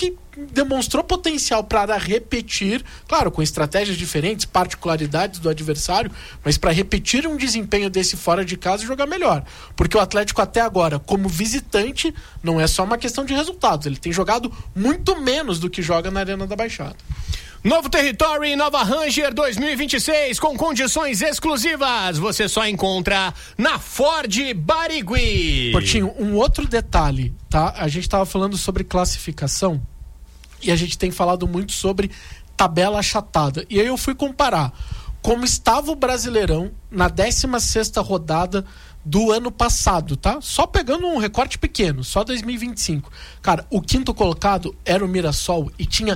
que demonstrou potencial para repetir, claro, com estratégias diferentes, particularidades do adversário, mas para repetir um desempenho desse fora de casa e jogar melhor. Porque o Atlético até agora, como visitante, não é só uma questão de resultados, ele tem jogado muito menos do que joga na Arena da Baixada. Novo território em Nova Ranger 2026 com condições exclusivas. Você só encontra na Ford Barigui. Portinho, um outro detalhe, tá? A gente estava falando sobre classificação e a gente tem falado muito sobre tabela achatada. E aí eu fui comparar como estava o Brasileirão na 16ª rodada do ano passado, tá? Só pegando um recorte pequeno, só 2025. Cara, o quinto colocado era o Mirassol e tinha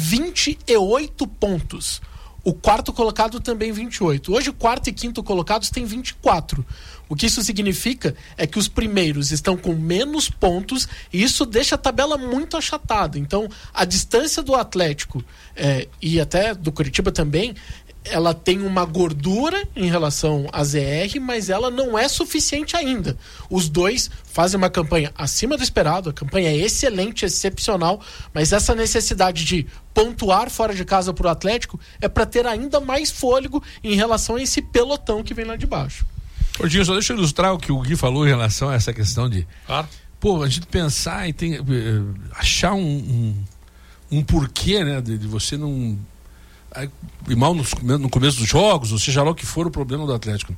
28 pontos. O quarto colocado também 28. Hoje o quarto e quinto colocados têm 24. O que isso significa é que os primeiros estão com menos pontos e isso deixa a tabela muito achatada. Então, a distância do Atlético e até do Curitiba também, ela tem uma gordura em relação à ZR, mas ela não é suficiente ainda. Os dois fazem uma campanha acima do esperado, a campanha é excelente, excepcional, mas essa necessidade de pontuar fora de casa para o Atlético é para ter ainda mais fôlego em relação a esse pelotão que vem lá de baixo. Gordinho, só deixa eu ilustrar o que o Gui falou em relação a essa questão de... Claro. Pô, a gente pensar e achar um porquê, né, de você não... e mal no começo dos jogos, ou seja lá o que for o problema do Atlético.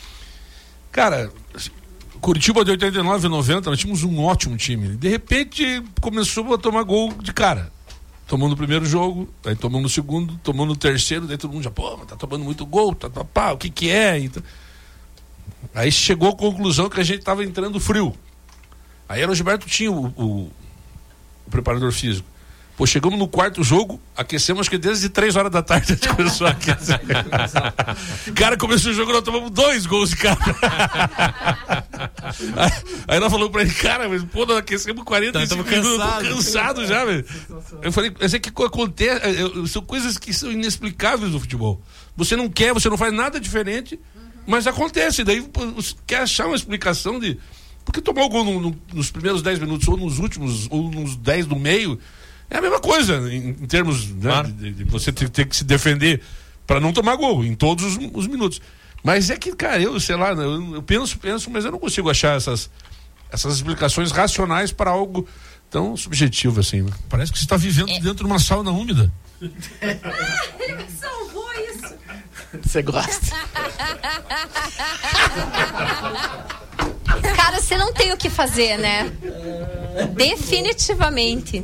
Cara, Curitiba de 89 e 90, nós tínhamos um ótimo time. De repente começou a tomar gol de cara. Tomou no primeiro jogo, aí tomou no segundo, tomou no terceiro, daí todo mundo já, pô, mas tá tomando muito gol, o que é? Então, aí chegou à conclusão que a gente tava entrando frio. Aí o Gilberto tinha o preparador físico. Pô, chegamos no quarto jogo, aquecemos acho que desde 3 horas da tarde a gente começou a aquecer. Cara, começou o jogo, nós tomamos 2 gols de cara. Aí nós falamos pra ele, cara, mas pô, nós aquecemos 45 minutos, cansado já, velho. Eu falei, mas é que acontece, são coisas que são inexplicáveis no futebol. Você não quer, você não faz nada diferente, mas acontece. Daí você quer achar uma explicação de... Porque tomar o gol nos primeiros 10 minutos, ou nos últimos, ou nos 10 do meio... É a mesma coisa, em termos, né, claro, de você ter que se defender para não tomar gol em todos os minutos. Mas é que, cara, eu sei lá, eu penso, mas eu não consigo achar essas explicações racionais para algo tão subjetivo assim, né? Parece que você está vivendo dentro de uma sauna úmida. Ele me salvou isso. Você gosta? Cara, você não tem o que fazer, né? Definitivamente.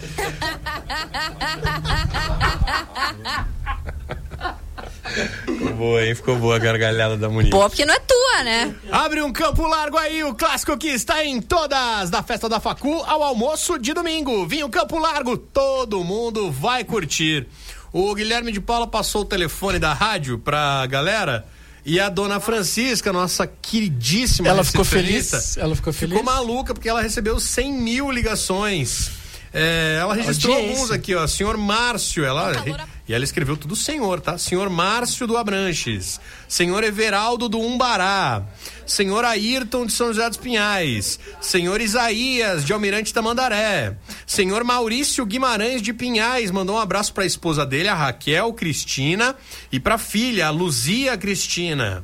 Ficou boa, hein? Ficou boa a gargalhada da Muniz. Pô, porque não é tua, né? Abre um campo largo aí, o clássico que está em todas, da festa da Facu ao almoço de domingo. Vinho Campo Largo, todo mundo vai curtir. O Guilherme de Paula passou o telefone da rádio pra galera e a dona Francisca, nossa queridíssima ela ficou feliz? Ela ficou feliz? Ficou maluca porque ela recebeu 100 mil ligações. Ela registrou alguns aqui, ó. Senhor Márcio, e ela escreveu tudo senhor, tá? Senhor Márcio do Abranches, senhor Everaldo do Umbará, senhor Ayrton de São José dos Pinhais, senhor Isaías de Almirante Tamandaré, senhor Maurício Guimarães de Pinhais, mandou um abraço pra esposa dele, a Raquel Cristina, e pra filha, a Luzia Cristina.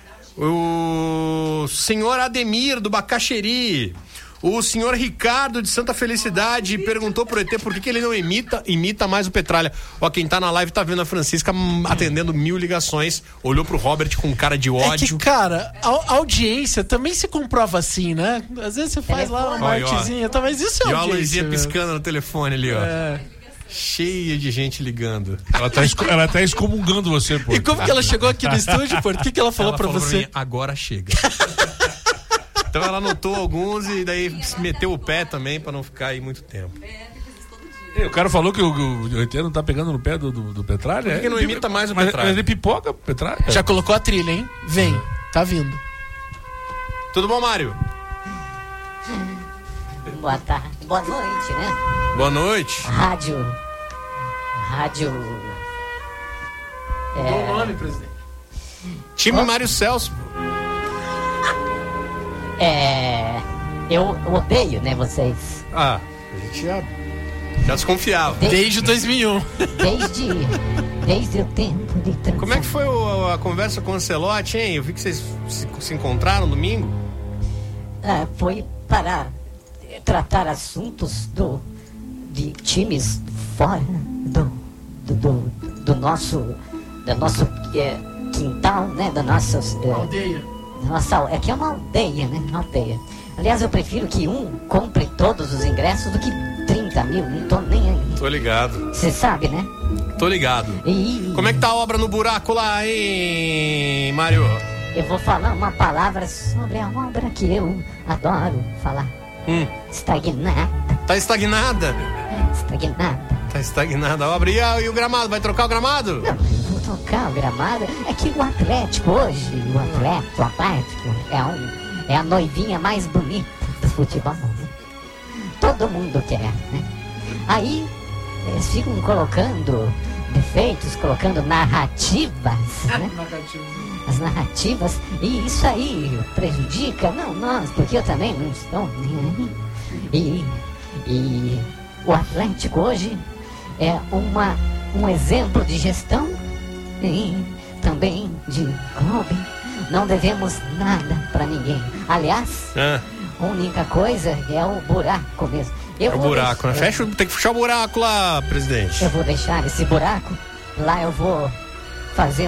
O senhor Ademir do Bacaxeri. O senhor Ricardo de Santa Felicidade perguntou pro ET por que ele não imita mais o Petralha. Ó, quem tá na live tá vendo a Francisca atendendo 1000 ligações, olhou pro Robert com cara de ódio. É que, cara, a audiência também se comprova assim, né? Às vezes você faz lá uma artezinha, tá, mas isso é audiência. E a luzinha piscando no telefone ali, ó. Cheia de gente ligando. Ela tá excomungando você, pô. E como que ela chegou aqui no estúdio, pô? O que ela falou pra você? Pra mim, agora chega. Então ela anotou alguns e daí meteu o pé também pra não ficar aí muito tempo. O cara falou que o ET não tá pegando no pé do Petralha? Por que não imita mais o Petralha? Mas ele pipoca o Petralha. Já colocou a trilha, hein? Vem, tá vindo. Tudo bom, Mário? Boa tarde. Boa noite, né? Boa noite. Rádio. Bom nome, presidente. Time Mário Celso. Eu odeio, né, vocês. A gente Já desconfiava. Desde 2001. Desde o tempo de transição. Como é que foi a conversa com o Ancelotti, hein? Eu vi que vocês se encontraram no domingo. Foi para tratar assuntos de times fora do nosso quintal, né? Da nossa aldeia. Aqui é uma aldeia, né? Uma aldeia. Aliás, eu prefiro que compre todos os ingressos do que 30 mil. Não tô nem aí. Tô ligado. Você sabe, né? Tô ligado. Como é que tá a obra no buraco lá, hein, Mário? Eu vou falar uma palavra sobre a obra que eu adoro falar. Estagnada. Tá estagnada? Estagnada. Tá estagnada a obra. E o gramado? Vai trocar o gramado? Não, eu vou trocar o gramado. É que o Atlético hoje, o Atlético é a noivinha mais bonita do futebol. Né? Todo mundo quer, né? Aí eles ficam colocando defeitos, colocando narrativas, né? As narrativas, e isso aí prejudica, não nós, porque eu também não estou nem aí. E o Atlético hoje é um exemplo de gestão e também de clube. Não devemos nada para ninguém. Aliás, a única coisa é o buraco mesmo. O buraco, né? Tem que fechar o buraco lá, presidente. Eu vou deixar esse buraco. Lá eu vou fazer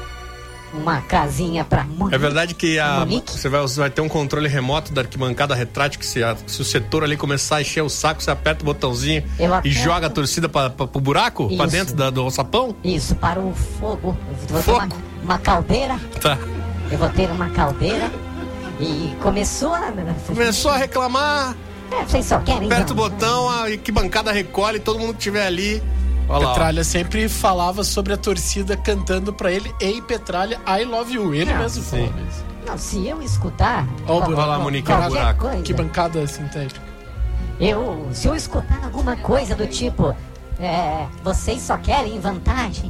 uma casinha pra Monique. É verdade que você vai ter um controle remoto da arquibancada retrátil, que se o setor ali começar a encher o saco, você aperta o botãozinho e joga a torcida pro buraco? Isso. Pra dentro do alçapão? Isso, para o fogo. Eu vou ter uma caldeira. Tá. Eu vou ter uma caldeira e começou a reclamar. Vocês só querem... Aperta o botão, a arquibancada recolhe, todo mundo que estiver ali... Petralha sempre falava sobre a torcida cantando pra ele: Ei, Petralha, I love you. Ele mesmo falou isso. Não, se eu escutar... Olha lá, Monique, o buraco. Que bancada sintética. Se eu escutar alguma coisa do tipo... vocês só querem vantagem...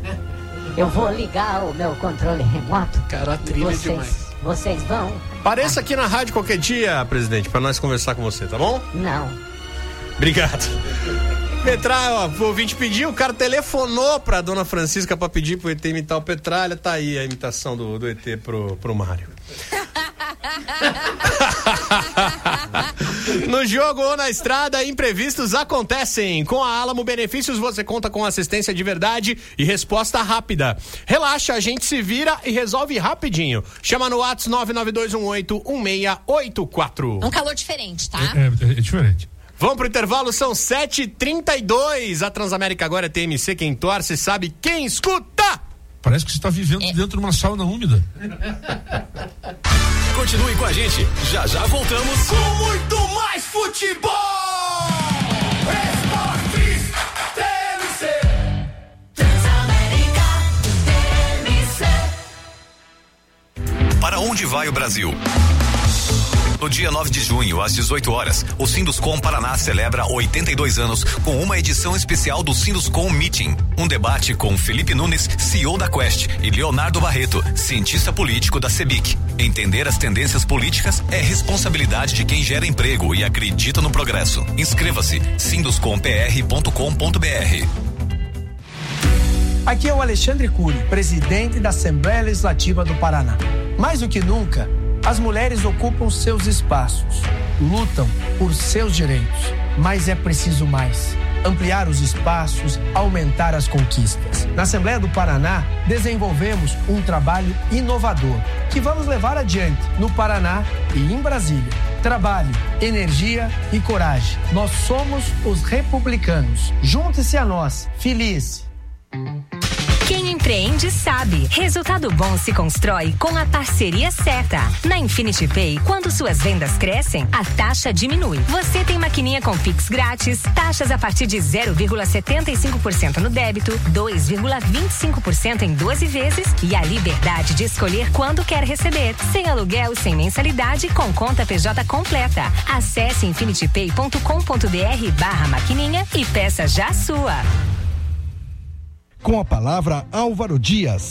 eu vou ligar o meu controle remoto. Cara, a trilha demais. Vocês vão... Pareça aqui na rádio qualquer dia, presidente, pra nós conversar com você, tá bom? Não. Obrigado. Petralha, o ouvinte pediu, o cara telefonou pra dona Francisca pra pedir pro ET imitar o Petralha, tá aí a imitação do ET pro Mário. No jogo ou na estrada, imprevistos acontecem. Com a Alamo Benefícios você conta com assistência de verdade e resposta rápida. Relaxa, a gente se vira e resolve rapidinho. Chama no WhatsApp 992181684. Um calor diferente, tá? É diferente. Vamos pro intervalo, são 7h32. A Transamérica agora é TMC, quem torce sabe quem escuta. Parece que você está vivendo dentro de uma sauna úmida. Continue com a gente, já voltamos com muito mais futebol. Esportes TMC. Transamérica TMC. Para onde vai o Brasil? No dia 9 de junho, às 18 horas, o Sinduscom Paraná celebra 82 anos com uma edição especial do Sinduscom Meeting. Um debate com Felipe Nunes, CEO da Quest, e Leonardo Barreto, cientista político da CEBIC. Entender as tendências políticas é responsabilidade de quem gera emprego e acredita no progresso. Inscreva-se, sinduscompr.com.br. Aqui é o Alexandre Cury, presidente da Assembleia Legislativa do Paraná. Mais do que nunca, as mulheres ocupam seus espaços, lutam por seus direitos, mas é preciso mais. Ampliar os espaços, aumentar as conquistas. Na Assembleia do Paraná, desenvolvemos um trabalho inovador que vamos levar adiante no Paraná e em Brasília. Trabalho, energia e coragem. Nós somos os republicanos. Junte-se a nós. Feliz! Quem empreende sabe. Resultado bom se constrói com a parceria certa. Na Infinity Pay, quando suas vendas crescem, a taxa diminui. Você tem maquininha com Pix grátis, taxas a partir de 0,75% no débito, 2,25% em 12 vezes e a liberdade de escolher quando quer receber. Sem aluguel, sem mensalidade, com conta PJ completa. Acesse infinitypay.com.br/maquininha e peça já a sua. Com a palavra Álvaro Dias.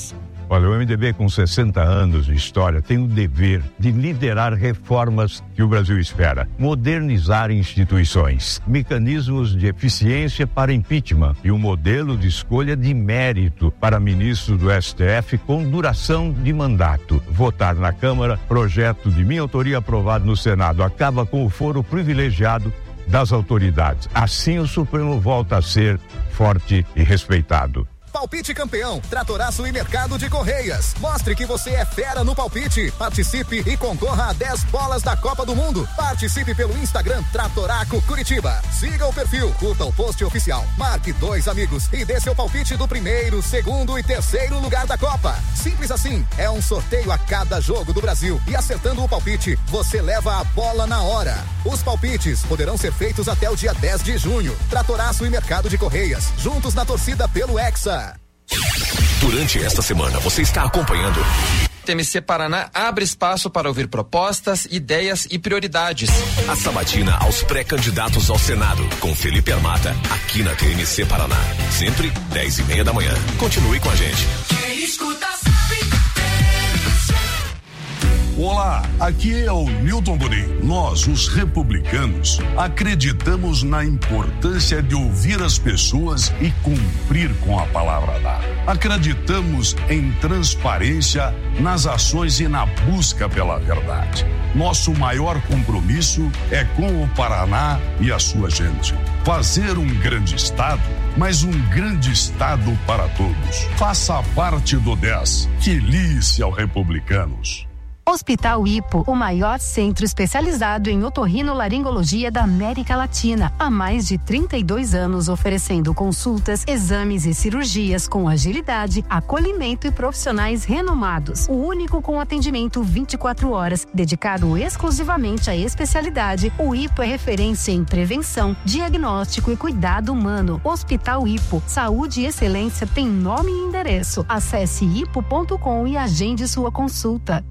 Olha, o MDB com 60 anos de história tem o dever de liderar reformas que o Brasil espera, modernizar instituições, mecanismos de eficiência para impeachment e um modelo de escolha de mérito para ministros do STF com duração de mandato. Votar na Câmara, projeto de minha autoria aprovado no Senado, acaba com o foro privilegiado das autoridades. Assim o Supremo volta a ser forte e respeitado. Palpite campeão, Tratoraço e Mercado de Correias. Mostre que você é fera no palpite. Participe e concorra a 10 bolas da Copa do Mundo. Participe pelo Instagram Tratoraco Curitiba. Siga o perfil, curta o post oficial, marque 2 amigos e dê seu palpite do primeiro, segundo e terceiro lugar da Copa. Simples assim, é um sorteio a cada jogo do Brasil e acertando o palpite, você leva a bola na hora. Os palpites poderão ser feitos até o dia 10 de junho. Tratoraço e Mercado de Correias, juntos na torcida pelo Hexa. Durante esta semana, você está acompanhando. TMC Paraná abre espaço para ouvir propostas, ideias e prioridades. A sabatina aos pré-candidatos ao Senado, com Felipe Armata, aqui na TMC Paraná. Sempre 10:30 da manhã. Continue com a gente. Quem escuta sabe. Olá, aqui é o Newton Bonin. Nós, os republicanos, acreditamos na importância de ouvir as pessoas e cumprir com a palavra dada. Acreditamos em transparência nas ações e na busca pela verdade. Nosso maior compromisso é com o Paraná e a sua gente. Fazer um grande estado, mas um grande estado para todos. Faça parte do 10. Feliz ao Republicanos. Hospital Hipo, o maior centro especializado em otorrinolaringologia da América Latina, há mais de 32 anos oferecendo consultas, exames e cirurgias com agilidade, acolhimento e profissionais renomados. O único com atendimento 24 horas, dedicado exclusivamente à especialidade. O Hipo é referência em prevenção, diagnóstico e cuidado humano. Hospital Hipo, saúde e excelência tem nome e endereço. Acesse hipo.com e agende sua consulta.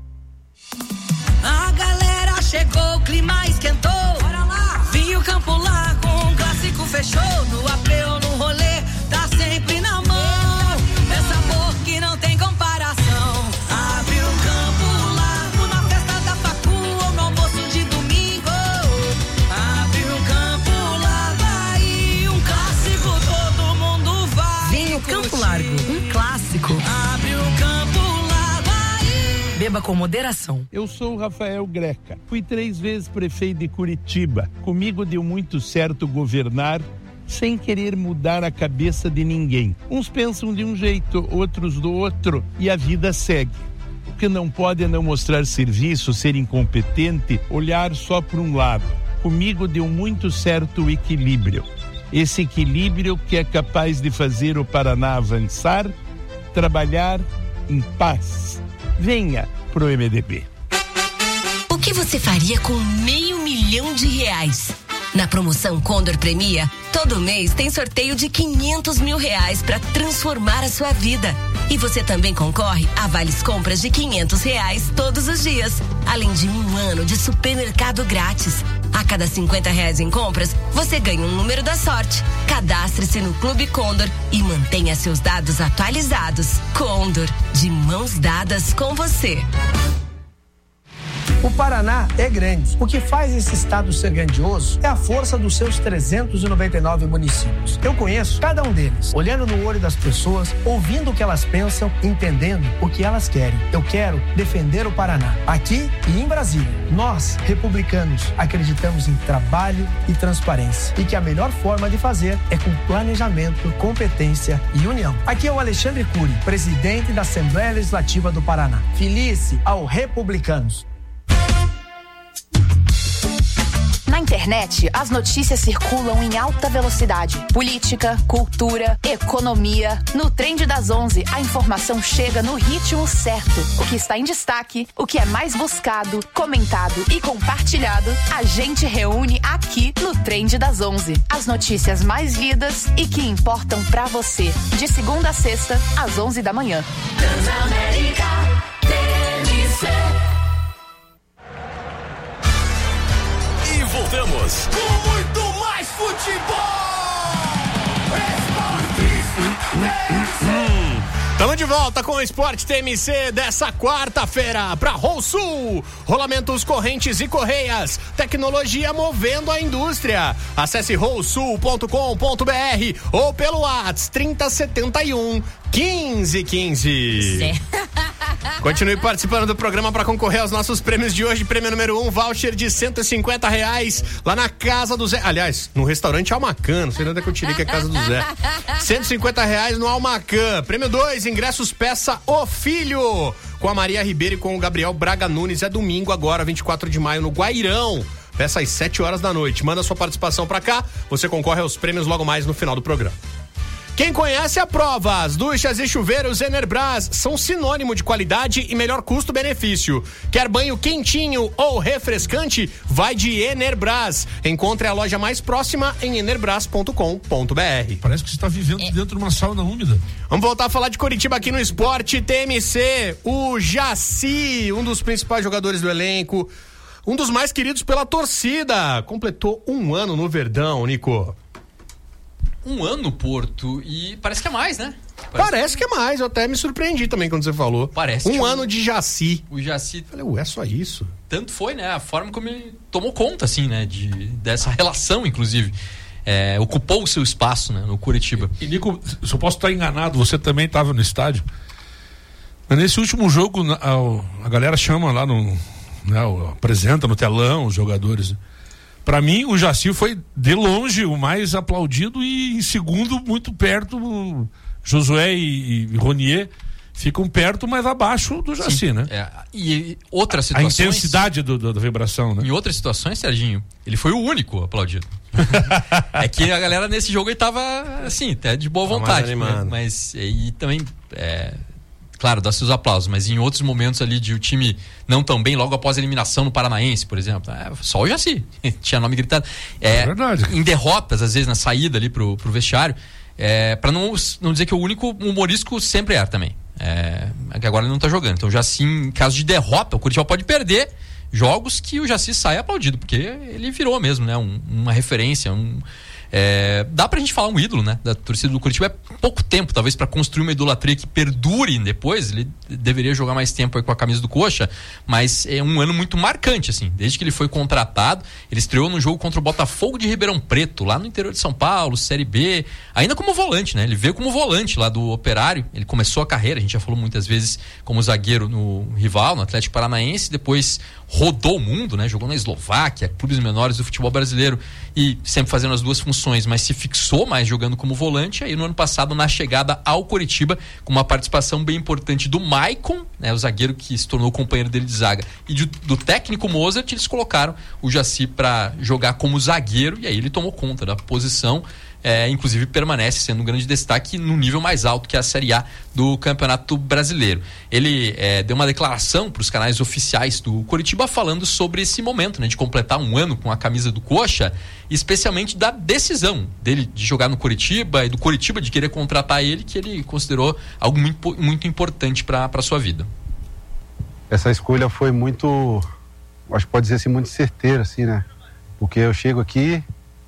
A galera chegou, o clima esquentou. Bora lá! Vinho Campo Largo, um clássico fechou. No AP ou no rolê, tá sempre na mão. É sabor que não tem comparação. Abre o Campo Largo na festa da facu ou no almoço de domingo. Abre o Campo Largo aí, um clássico todo mundo vai. Vinho Campo Largo, um clássico. Abre o Campo Largo. Beba com moderação. Eu sou o Rafael Greca. Fui 3 vezes prefeito de Curitiba. Comigo deu muito certo governar sem querer mudar a cabeça de ninguém. Uns pensam de um jeito, outros do outro, e a vida segue. O que não pode é não mostrar serviço, ser incompetente, olhar só para um lado. Comigo deu muito certo o equilíbrio. Esse equilíbrio que é capaz de fazer o Paraná avançar, trabalhar em paz. Venha pro MDB. O que você faria com R$500 mil? Na promoção Condor Premia, todo mês tem sorteio de R$500 mil para transformar a sua vida. E você também concorre a vales compras de R$500 todos os dias, além de 1 ano de supermercado grátis. A cada R$50 em compras, você ganha um número da sorte. Cadastre-se no Clube Condor e mantenha seus dados atualizados. Condor, de mãos dadas com você. O Paraná é grande. O que faz esse estado ser grandioso é a força dos seus 399 municípios. Eu conheço cada um deles, olhando no olho das pessoas, ouvindo o que elas pensam, entendendo o que elas querem. Eu quero defender o Paraná, aqui e em Brasília. Nós, republicanos, acreditamos em trabalho e transparência e que a melhor forma de fazer é com planejamento, competência e união. Aqui é o Alexandre Cury, presidente da Assembleia Legislativa do Paraná. Feliz ao Republicanos. Na internet, as notícias circulam em alta velocidade. Política, cultura, economia. No Trend das 11, a informação chega no ritmo certo. O que está em destaque, o que é mais buscado, comentado e compartilhado, a gente reúne aqui no Trend das 11. As notícias mais lidas e que importam pra você. De segunda a sexta, às 11 da manhã. Transamérica, TMC. Voltamos com muito mais futebol. Estamos de volta com o Esporte TMC dessa quarta-feira para Rosul. Rolamentos, correntes e correias. Tecnologia movendo a indústria. Acesse rosul.com.br ou pelo WhatsApp 3071 1515. Continue participando do programa para concorrer aos nossos prêmios de hoje. Prêmio número 1, voucher de R$150 lá na Casa do Zé. Aliás, no restaurante Almacan. Não sei onde é que eu tirei que é Casa do Zé. R$150 no Almacan. Prêmio 2, ingressos peça O Filho, com a Maria Ribeiro e com o Gabriel Braga Nunes. É domingo agora, 24 de maio, no Guairão. Peça às 7 horas da noite. Manda sua participação pra cá. Você concorre aos prêmios logo mais no final do programa. Quem conhece a prova, as duchas e chuveiros Enerbras são sinônimo de qualidade e melhor custo-benefício. Quer banho quentinho ou refrescante? Vai de Enerbras. Encontre a loja mais próxima em enerbras.com.br. Parece que você está vivendo dentro de uma sauna úmida. Vamos voltar a falar de Coritiba aqui no Esporte TMC. O Jaci, um dos principais jogadores do elenco, um dos mais queridos pela torcida, completou 1 ano no Verdão, Nico. 1 ano, Porto, e parece que é mais, né? Parece que é mais, eu até me surpreendi também quando você falou. Parece 1 ano de Jaci. O Jaci... Falei, ué, só isso? Tanto foi, né? A forma como ele tomou conta, assim, né? Dessa relação, inclusive. Ocupou o seu espaço, né? No Coritiba. E Nico, se eu posso estar enganado, você também estava no estádio. Mas nesse último jogo, a galera chama lá apresenta no telão os jogadores. Pra mim, o Jaci foi, de longe, o mais aplaudido e, em segundo, muito perto, Josué e Ronier ficam perto, mas abaixo do Jaci, sim, né? E outras situações... A intensidade da vibração, né? Em outras situações, Serginho, ele foi o único aplaudido. É que a galera nesse jogo ele tava, assim, até de boa vontade, né? Mas, e também... Claro, dá seus aplausos, mas em outros momentos ali de o time não tão bem, logo após a eliminação no Paranaense, por exemplo, só o Jaci tinha nome gritado. É verdade. Em derrotas, às vezes, na saída ali pro vestiário, pra não dizer que o único humorístico sempre também. Que agora ele não tá jogando. Então, o Jaci, em caso de derrota, o Curitiba pode perder jogos que o Jaci sai aplaudido, porque ele virou mesmo, né? Uma referência, dá pra gente falar um ídolo, né? Da torcida do Curitiba. É pouco tempo, talvez, pra construir uma idolatria que perdure depois. Ele deveria jogar mais tempo aí com a camisa do Coxa, mas é um ano muito marcante, assim. Desde que ele foi contratado, ele estreou no jogo contra o Botafogo de Ribeirão Preto, lá no interior de São Paulo, Série B, ainda como volante, né? Ele veio como volante lá do Operário. Ele começou a carreira, a gente já falou muitas vezes, como zagueiro no rival, no Atlético Paranaense, depois rodou o mundo, né? Jogou na Eslováquia, clubes menores do futebol brasileiro, e sempre fazendo as duas funções, mas se fixou mais jogando como volante. Aí no ano passado, na chegada ao Coritiba, com uma participação bem importante do Maicon, né? O zagueiro que se tornou companheiro dele de zaga, e do técnico Mozart, eles colocaram o Jaci para jogar como zagueiro, e aí ele tomou conta da posição. Inclusive permanece sendo um grande destaque no nível mais alto que é a Série A do Campeonato Brasileiro. Ele deu uma declaração para os canais oficiais do Coritiba falando sobre esse momento, né, de completar 1 ano com a camisa do Coxa, especialmente da decisão dele de jogar no Coritiba e do Coritiba de querer contratar ele, que ele considerou algo muito, muito importante para a sua vida. Essa escolha foi muito, acho que pode dizer assim, muito certeira, assim, né? Porque eu chego aqui,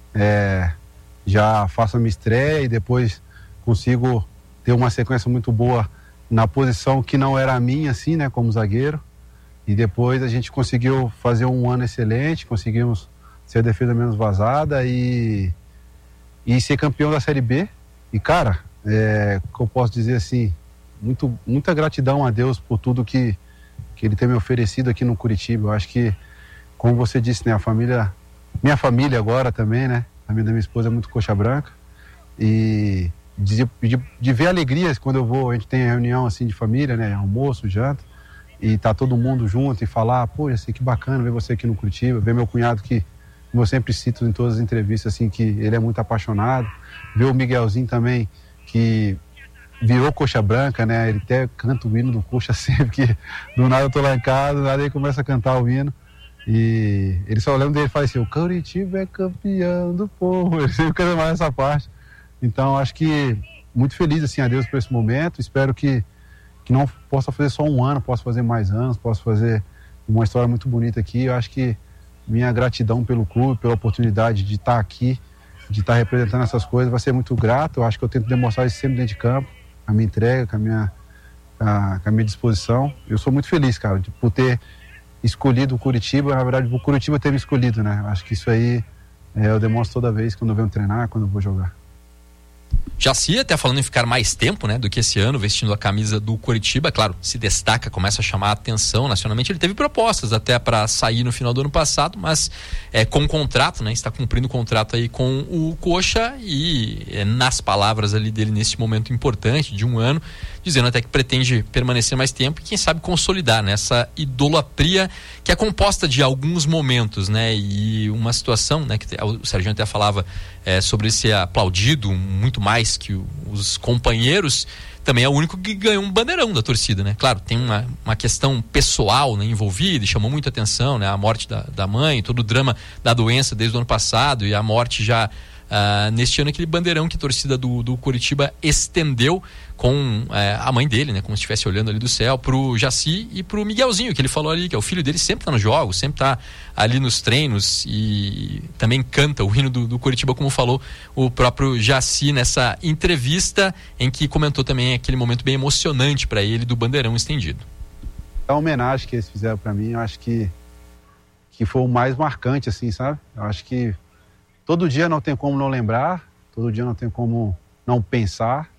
já faço a minha estreia e depois consigo ter uma sequência muito boa na posição que não era a minha, assim, né, como zagueiro. E depois a gente conseguiu fazer 1 ano excelente, conseguimos ser a defesa menos vazada e ser campeão da Série B. E, cara, que eu posso dizer assim, muita gratidão a Deus por tudo que Ele tem me oferecido aqui no Curitiba. Eu acho que, como você disse, né, minha família agora também, né? A família da minha esposa é muito coxa branca. E de ver alegrias quando eu vou, a gente tem reunião assim de família, né? Almoço, janta, e tá todo mundo junto e falar, pô, assim, que bacana ver você aqui no Curitiba, ver meu cunhado que eu sempre cito em todas as entrevistas, assim, que ele é muito apaixonado. Ver o Miguelzinho também, que virou coxa branca, né? Ele até canta o hino do Coxa sempre, que do nada eu tô lá em casa, do nada ele começa a cantar o hino. E ele só lembra dele e fala assim, o Curitiba é campeão do povo. Ele sempre canta mais essa parte. Então, acho que muito feliz, assim, a Deus por esse momento. Espero que não possa fazer só 1 ano, possa fazer mais anos, possa fazer uma história muito bonita aqui. Eu acho que minha gratidão pelo clube, pela oportunidade de estar aqui, de estar representando essas coisas, vai ser muito grato. Eu acho que eu tento demonstrar isso sempre dentro de campo, a minha entrega, com a a minha disposição. Eu sou muito feliz, cara, por ter escolhido o Curitiba, na verdade, o Curitiba ter me escolhido, né? Acho que isso aí eu demonstro toda vez quando eu venho treinar, quando eu vou jogar. Jaci até falando em ficar mais tempo, né, do que esse ano vestindo a camisa do Coritiba, claro, se destaca, começa a chamar a atenção nacionalmente. Ele teve propostas até para sair no final do ano passado, mas com contrato, né, está cumprindo o contrato aí com o Coxa e nas palavras ali dele nesse momento importante de um ano, dizendo até que pretende permanecer mais tempo e quem sabe consolidar nessa idolatria que é composta de alguns momentos, né, e uma situação, né, que o Serginho até falava sobre ele ser aplaudido muito mais que os companheiros, também é o único que ganhou um bandeirão da torcida, né? Claro, tem uma questão pessoal, né, envolvida, e chamou muita atenção, né? A morte da mãe, todo o drama da doença desde o ano passado e a morte já neste ano, aquele bandeirão que a torcida do Coritiba estendeu com a mãe dele, né? Como se estivesse olhando ali do céu, pro Jaci e pro Miguelzinho, que ele falou ali, que é o filho dele, sempre tá nos jogos, sempre tá ali nos treinos e também canta o hino do Coritiba, como falou o próprio Jaci nessa entrevista, em que comentou também aquele momento bem emocionante para ele do bandeirão estendido. A homenagem que eles fizeram para mim, eu acho que foi o mais marcante, assim, sabe? Eu acho que todo dia não tem como não lembrar, todo dia não tem como não pensar,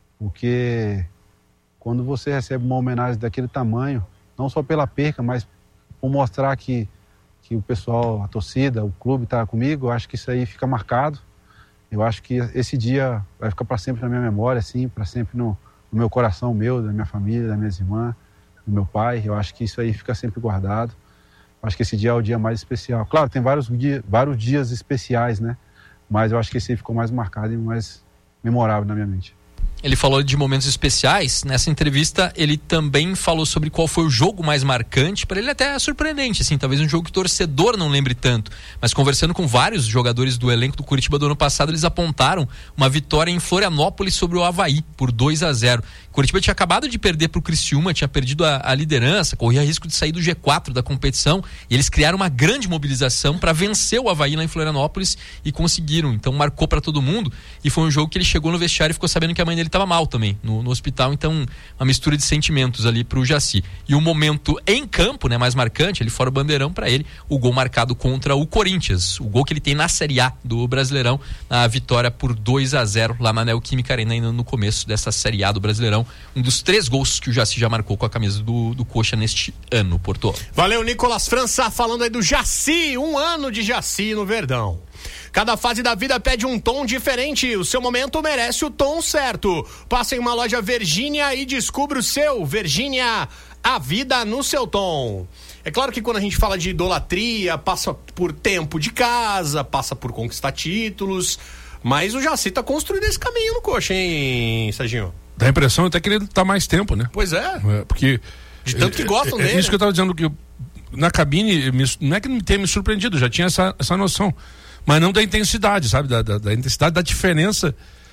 porque quando você recebe uma homenagem daquele tamanho, não só pela perca, mas por mostrar que o pessoal, a torcida, o clube está comigo, eu acho que isso aí fica marcado. Eu acho que esse dia vai ficar para sempre na minha memória, assim, para sempre no meu coração, da minha família, das minhas irmãs, do meu pai. Eu acho que isso aí fica sempre guardado. Eu acho que esse dia é o dia mais especial. Claro, tem vários dias especiais, né? Mas eu acho que esse aí ficou mais marcado e mais memorável na minha mente. Ele falou de momentos especiais. Nessa entrevista, ele também falou sobre qual foi o jogo mais marcante. Para ele até é surpreendente, assim, talvez um jogo que o torcedor não lembre tanto. Mas conversando com vários jogadores do elenco do Curitiba do ano passado, eles apontaram uma vitória em Florianópolis sobre o Avaí, por 2-0. Curitiba tinha acabado de perder para o Criciúma, tinha perdido a liderança, corria risco de sair do G4 da competição, e eles criaram uma grande mobilização para vencer o Avaí lá em Florianópolis e conseguiram. Então marcou para todo mundo, e foi um jogo que ele chegou no vestiário e ficou sabendo que a mãe dele estava mal também, no hospital. Então uma mistura de sentimentos ali pro Jaci. E o momento em campo, né, mais marcante, ele fora o bandeirão, para ele, o gol marcado contra o Corinthians, o gol que ele tem na Série A do Brasileirão, a vitória por 2-0 lá na Neoquímica Arena, ainda no começo dessa Série A do Brasileirão. Um dos 3 gols que o Jaci já marcou com a camisa do Coxa neste ano, Porto. Valeu, Nicolas França, falando aí do Jaci, 1 ano de Jaci no Verdão. Cada fase da vida pede um tom diferente. O seu momento merece o tom certo. Passe em uma loja Virgínia e descubra o seu. Virgínia, a vida no seu tom. É claro que quando a gente fala de idolatria, passa por tempo de casa, passa por conquistar títulos, mas o Jaci tá construindo esse caminho no Coxa, hein, Serginho? Dá a impressão até que ele tá mais tempo, né? Pois é. Porque de tanto que gostam dele. É isso que eu tava dizendo, que na cabine, não é que não tenha me surpreendido, já tinha essa noção. Mas não da intensidade, sabe? Da intensidade, da diferença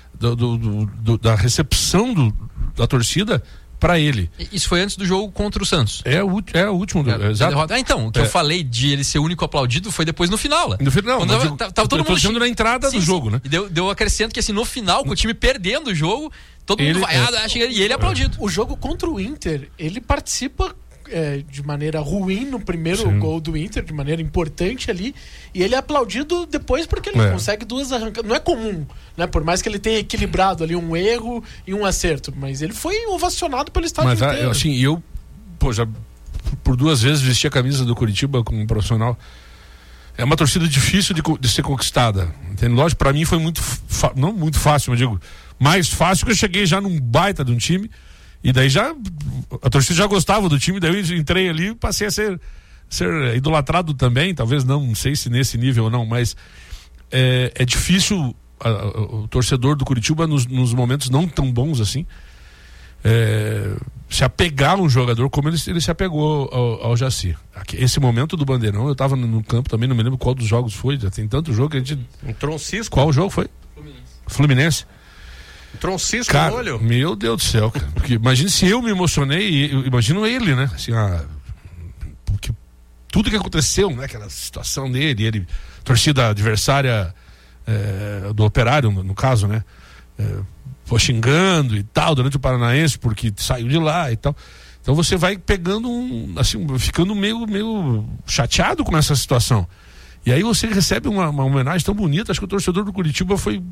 da recepção da torcida para ele. Isso foi antes do jogo contra o Santos. É o último. Exato. Então, o que eu falei de ele ser o único aplaudido foi depois no final. Lá. No final, não. Tava todo mundo na entrada do jogo, né? E deu acrescento que assim, no final, com o time perdendo o jogo, todo mundo vaiado, e ele é aplaudido. O jogo contra o Inter, ele participa de maneira ruim no primeiro gol do Inter, de maneira importante ali, e ele é aplaudido depois porque ele consegue 2 arrancadas. Não é comum, né? Por mais que ele tenha equilibrado ali um erro e um acerto, mas ele foi ovacionado pelo estádio inteiro. Assim, eu já por 2 vezes vesti a camisa do Curitiba como profissional. É uma torcida difícil de ser conquistada, entende? Lógico, pra mim foi não muito fácil, mas digo, mais fácil, que eu cheguei já num baita de um time. E daí a torcida já gostava do time, daí eu entrei ali e passei a ser idolatrado também, talvez não sei se nesse nível ou não, mas é difícil o torcedor do Curitiba nos momentos não tão bons assim, se apegar a um jogador como ele se apegou ao Jaci. Esse momento do Bandeirão, eu estava no campo também, não me lembro qual dos jogos foi, já tem tanto jogo que a gente... Troncisco. Qual jogo foi? Fluminense. Troncisco cara, no olho. Meu Deus do céu, cara. Porque imagina se eu me emocionei, imagino ele, né? Assim, porque tudo que aconteceu, né? Aquela situação dele, torcida adversária do Operário, no caso, né? xingando e tal durante o Paranaense porque saiu de lá e tal. Então você vai pegando ficando meio chateado com essa situação. E aí você recebe uma homenagem tão bonita. Acho que o torcedor do Curitiba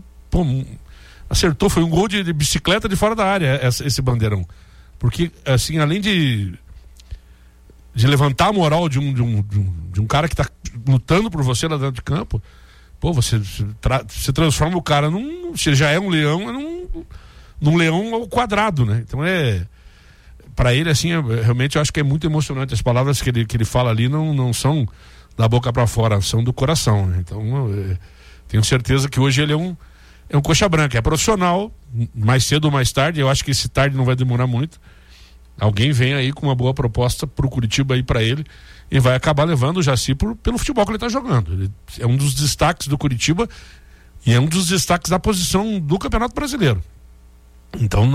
acertou, foi um gol de bicicleta de fora da área, esse bandeirão. Porque, assim, além de levantar a moral de um cara que está lutando por você lá dentro de campo, você transforma o cara se já é um leão, num leão ao quadrado, né? Então para ele, assim, realmente eu acho que é muito emocionante. As palavras que ele fala ali não são da boca para fora, são do coração, né? Então tenho certeza que hoje ele é um coxa branca, é profissional, mais cedo ou mais tarde. Eu acho que esse tarde não vai demorar muito. Alguém vem aí com uma boa proposta pro Curitiba aí para ele e vai acabar levando o Jaci pelo futebol que ele tá jogando. Ele é um dos destaques do Curitiba e é um dos destaques da posição do Campeonato Brasileiro. Então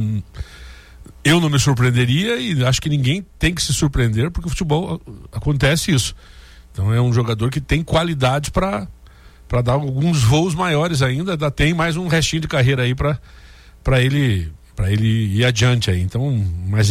eu não me surpreenderia e acho que ninguém tem que se surpreender, porque o futebol acontece isso. Então é um jogador que tem qualidade para dar alguns voos maiores ainda, tem mais um restinho de carreira aí para ele ir adiante aí. Então, mas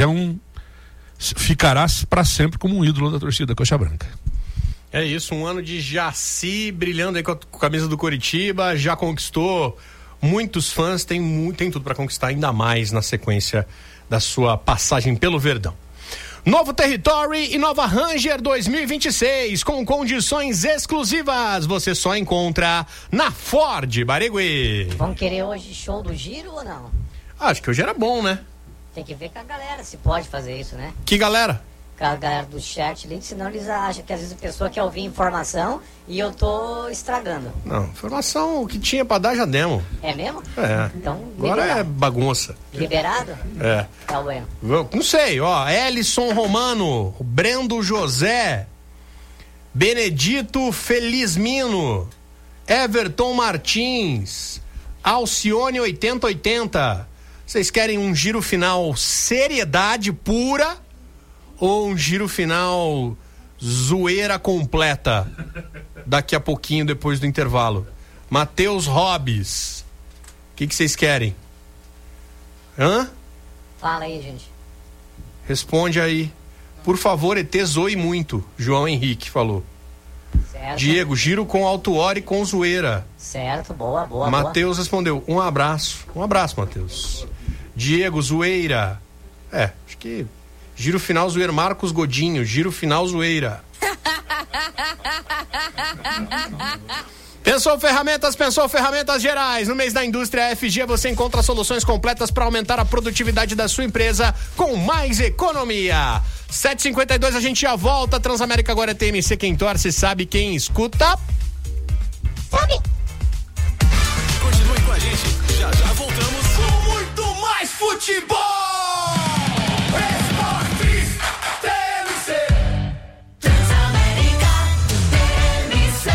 ficará para sempre como um ídolo da torcida Coxa Branca. É isso, um ano de Jaci brilhando aí com a camisa do Curitiba, já conquistou muitos fãs, tem tudo para conquistar ainda mais na sequência da sua passagem pelo Verdão. Novo Territory e nova Ranger 2026 com condições exclusivas. Você só encontra na Ford Barigui. Vão querer hoje show do Giro ou não? Acho que hoje era bom, né? Tem que ver com a galera se pode fazer isso, né? Que galera? Com a galera do chat, senão eles acham que às vezes a pessoa quer ouvir informação e eu tô estragando. Não, informação, o que tinha pra dar já demos. É mesmo? É. Então, agora liberado. É bagunça. Liberado? É. Tá bueno. Não sei, Elison Romano, Brendo José, Benedito Felizmino, Everton Martins, Alcione 8080. Vocês querem um giro final seriedade pura ou um giro final zoeira completa? Daqui a pouquinho, depois do intervalo. Matheus Hobbes, o que vocês querem? Fala aí, gente. Responde aí. Por favor, ET, zoe muito. João Henrique falou. Certo. Diego, giro com alto hora e com zoeira. Certo, boa. Matheus respondeu, um abraço. Um abraço, Matheus. Diego, zoeira. Acho que giro final, zoeira. Marcos Godinho, giro final, zoeira. Pensou ferramentas gerais. No mês da indústria FG você encontra soluções completas para aumentar a produtividade da sua empresa com mais economia. 7h52, a gente já volta. Transamérica agora é TMC, quem torce sabe, quem escuta sabe. Continue com a gente, já voltamos com muito mais futebol. Esportes TMC. Transamérica TMC.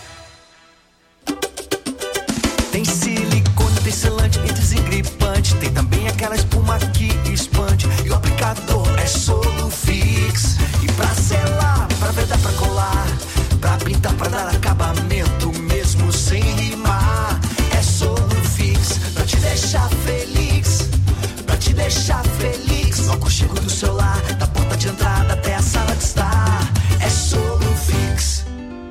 Tem silicone, tem selante e desengripante. Tem também aquela espuma que expande. E o aplicador é Solufix. E pra selar, pra vedar, pra colar, pra pintar, pra dar acabamento, mesmo sem rimar. É Solufix, pra te deixar feliz. Pra te deixar feliz. No aconchego do celular, da porta de entrada até a sala de estar. É Solufix.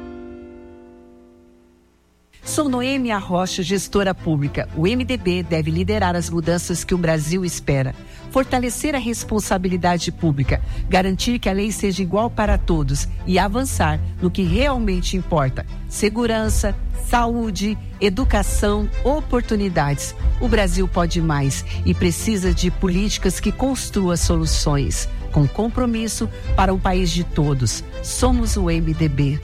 Sou Noemi Arrocha, gestora pública. O MDB deve liderar as mudanças que o Brasil espera. Fortalecer a responsabilidade pública, garantir que a lei seja igual para todos e avançar no que realmente importa: segurança, saúde, educação, oportunidades. O Brasil pode mais e precisa de políticas que construam soluções, com compromisso para um país de todos. Somos o MDB.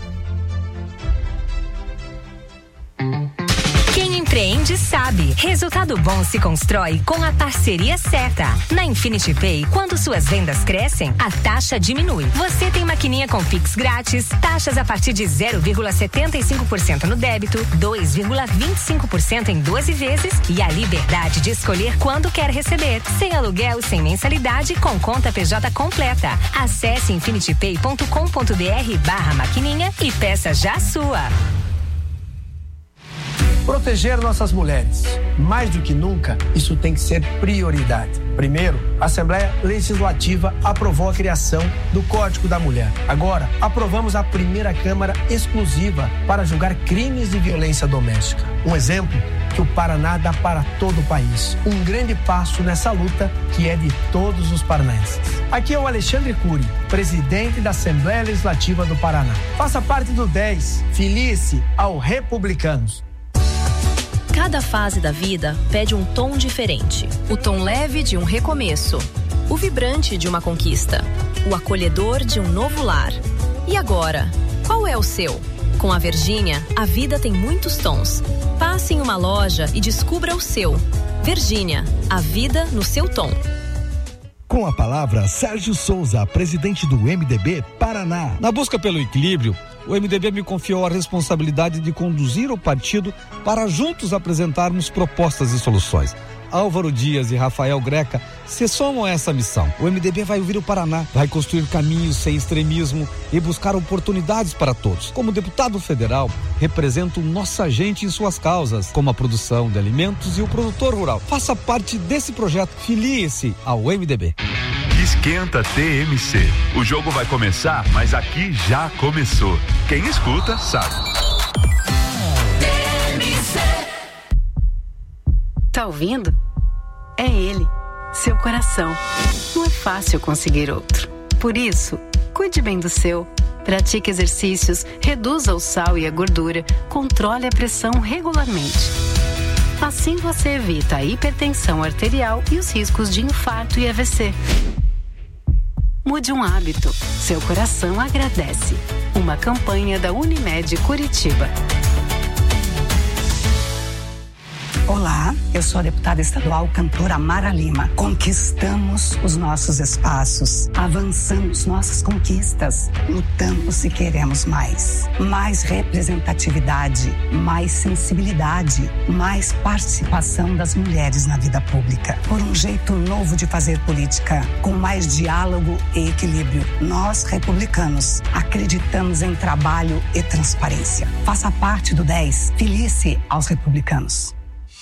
Quem empreende sabe. Resultado bom se constrói com a parceria certa. Na Infinity Pay, quando suas vendas crescem, a taxa diminui. Você tem maquininha com Pix grátis, taxas a partir de 0,75% no débito, 2,25% em 12 vezes e a liberdade de escolher quando quer receber. Sem aluguel, sem mensalidade, com conta PJ completa. Acesse infinitypay.com.br/maquininha e peça já a sua. Proteger nossas mulheres. Mais do que nunca, isso tem que ser prioridade. Primeiro, a Assembleia Legislativa aprovou a criação do Código da Mulher. Agora, aprovamos a primeira Câmara exclusiva para julgar crimes de violência doméstica. Um exemplo que o Paraná dá para todo o país. Um grande passo nessa luta que é de todos os paranaenses. Aqui é o Alexandre Cury, presidente da Assembleia Legislativa do Paraná. Faça parte do 10. Filie-se ao Republicanos. Cada fase da vida pede um tom diferente. O tom leve de um recomeço. O vibrante de uma conquista. O acolhedor de um novo lar. E agora, qual é o seu? Com a Virgínia, a vida tem muitos tons. Passe em uma loja e descubra o seu. Virgínia, a vida no seu tom. Com a palavra, Sérgio Souza, presidente do MDB Paraná. Na busca pelo equilíbrio, o MDB me confiou a responsabilidade de conduzir o partido para juntos apresentarmos propostas e soluções. Álvaro Dias e Rafael Greca se somam a essa missão. O MDB vai ouvir o Paraná, vai construir caminhos sem extremismo e buscar oportunidades para todos. Como deputado federal, represento nossa gente em suas causas, como a produção de alimentos e o produtor rural. Faça parte desse projeto. Filie-se ao MDB. Esquenta TMC. O jogo vai começar, mas aqui já começou. Quem escuta, sabe. Tá ouvindo? É ele, seu coração. Não é fácil conseguir outro. Por isso, cuide bem do seu. Pratique exercícios, reduza o sal e a gordura, controle a pressão regularmente. Assim você evita a hipertensão arterial e os riscos de infarto e AVC. Mude um hábito. Seu coração agradece. Uma campanha da Unimed Curitiba. Olá, eu sou a deputada estadual cantora Mara Lima. Conquistamos os nossos espaços, avançamos nossas conquistas, lutamos e queremos mais. Mais representatividade, mais sensibilidade, mais participação das mulheres na vida pública. Por um jeito novo de fazer política, com mais diálogo e equilíbrio. Nós, republicanos, acreditamos em trabalho e transparência. Faça parte do 10. Filie-se aos republicanos.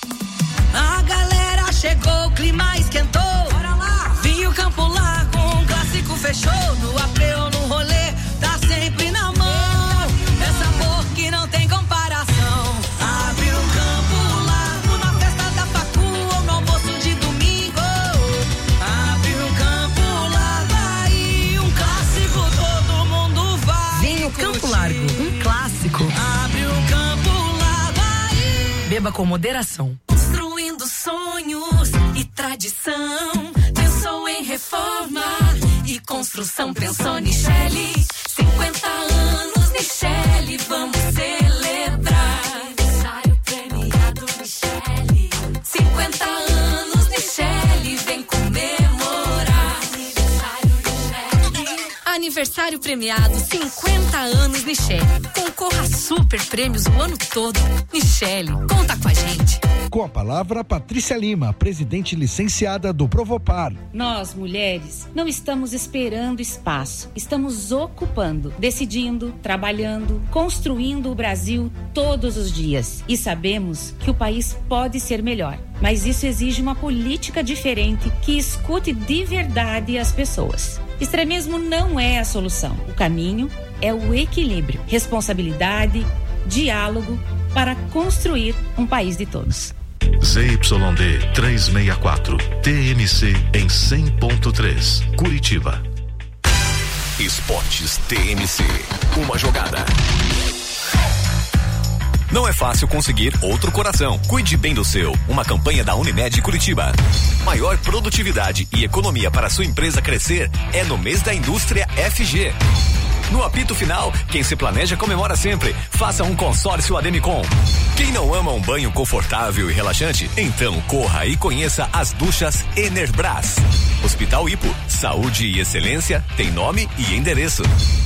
A galera chegou, o clima esquentou. Bora lá! Vinho Campo Largo, um clássico fechou. No AP ou no rolê, tá sempre na mão. É sabor que não tem comparação. Abre um Campo Largo na festa da facu ou no almoço de domingo. Abre um Campo Largo aí, um clássico todo mundo vai. Vinho Campo Largo, um clássico. Abre um Campo Largo aí. Beba com moderação. Construindo sonhos e tradição. Pensou em reforma e construção. Pensou Nichelle. 50 anos, Nichelle, vamos celebrar. Aniversário premiado, Nichelle. 50 anos, Nichelle, vem comemorar. Aniversário Nichelle. Aniversário premiado, 50 anos, Nichelle. Concorra a super prêmios o ano todo. Nichelle, conta com a gente. Com a palavra, Patrícia Lima, presidente licenciada do Provopar. Nós, mulheres, não estamos esperando espaço, estamos ocupando, decidindo, trabalhando, construindo o Brasil todos os dias. E sabemos que o país pode ser melhor, mas isso exige uma política diferente que escute de verdade as pessoas. Extremismo não é a solução. O caminho é o equilíbrio, responsabilidade, diálogo para construir um país de todos. ZYD 364, TMC em 100.3, Curitiba. Esportes TMC, uma jogada. Não é fácil conseguir outro coração. Cuide bem do seu. Uma campanha da Unimed Curitiba. Maior produtividade e economia para sua empresa crescer é no mês da indústria FG. No apito final, quem se planeja comemora sempre. Faça um consórcio Ademicon. Quem não ama um banho confortável e relaxante, então corra e conheça as duchas Enerbras. Hospital Hipo, saúde e excelência tem nome e endereço.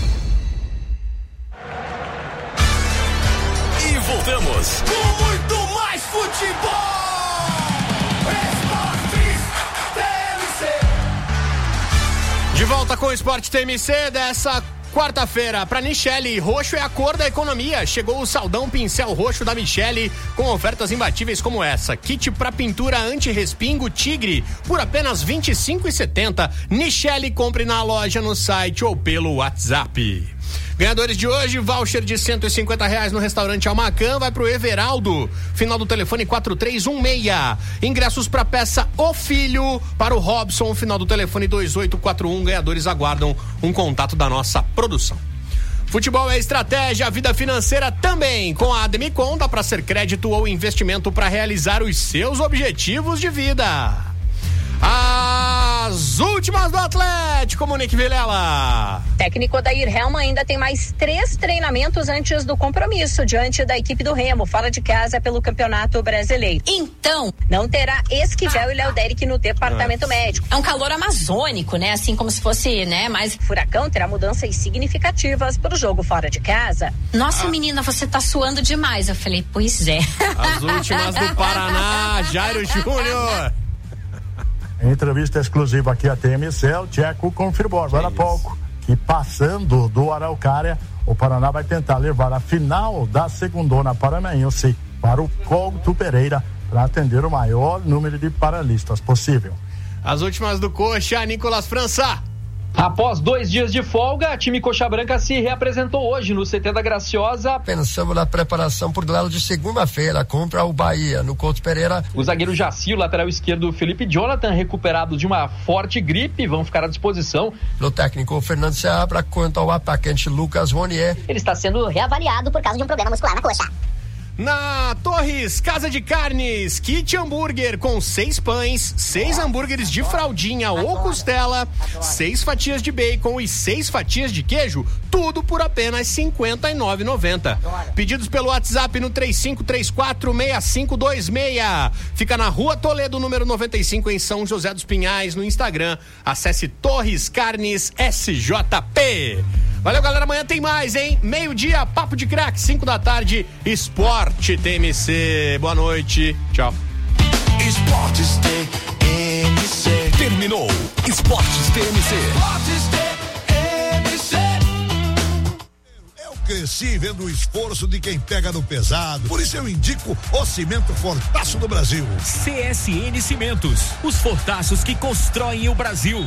E voltamos com muito mais futebol. De volta com o Esporte TMC dessa Quarta-feira, para Michele, roxo é a cor da economia. Chegou o saldão pincel roxo da Michele, com ofertas imbatíveis como essa. Kit para pintura anti-respingo Tigre, por apenas R$ 25,70. Michele, compre na loja, no site ou pelo WhatsApp. Ganhadores de hoje, voucher de R$150 no restaurante Almacan, vai pro Everaldo, final do telefone 4316. Ingressos pra peça O Filho, para o Robson, final do telefone 2841. Ganhadores aguardam um contato da nossa produção. Futebol é estratégia, vida financeira também. Com a Ademicon dá pra ser crédito ou investimento para realizar os seus objetivos de vida. As últimas do Atlético, Monique Vilela. Técnico Odair Helman ainda tem mais 3 treinamentos antes do compromisso diante da equipe do Remo, fora de casa pelo Campeonato Brasileiro. Então, não terá Esquivel e Léo Derek no departamento médico. É um calor amazônico, né? Assim como se fosse, né? Mas Furacão terá mudanças significativas para o jogo fora de casa. Nossa, menina, você tá suando demais. Eu falei, pois é. As últimas do Paraná, Jairo Júnior. Em entrevista exclusiva aqui à TMC, o Tcheco confirmou agora há pouco que, passando do Araucária, o Paraná vai tentar levar a final da segundona paranaense para o Couto Pereira para atender o maior número de paralistas possível. As últimas do Coxa, Nicolas França. Após 2 dias de folga, o time Coxa Branca se reapresentou hoje no CT da Graciosa. Pensamos na preparação por duelo de segunda-feira contra o Bahia, no Couto Pereira. O zagueiro Jaci, o lateral esquerdo Felipe Jonathan, recuperados de uma forte gripe, vão ficar à disposição. O técnico Fernando Seabra, quanto ao atacante Lucas Ronier. Ele está sendo reavaliado por causa de um problema muscular na coxa. Na Torres, Casa de Carnes, kit hambúrguer com 6 pães, 6 hambúrgueres de fraldinha ou costela, 6 fatias de bacon e 6 fatias de queijo, tudo por apenas R$ 59,90. Pedidos pelo WhatsApp no 35346526. Fica na Rua Toledo, número 95, em São José dos Pinhais. No Instagram, acesse Torres Carnes SJP. Valeu, galera, amanhã tem mais, hein? Meio-dia, Papo de Crack, 5 da tarde, Esporte TMC. Boa noite, tchau. Esportes TMC. Terminou. Esportes TMC. Esportes TMC. Eu cresci vendo o esforço de quem pega no pesado. Por isso eu indico o Cimento Fortaço do Brasil. CSN Cimentos. Os fortaços que constroem o Brasil.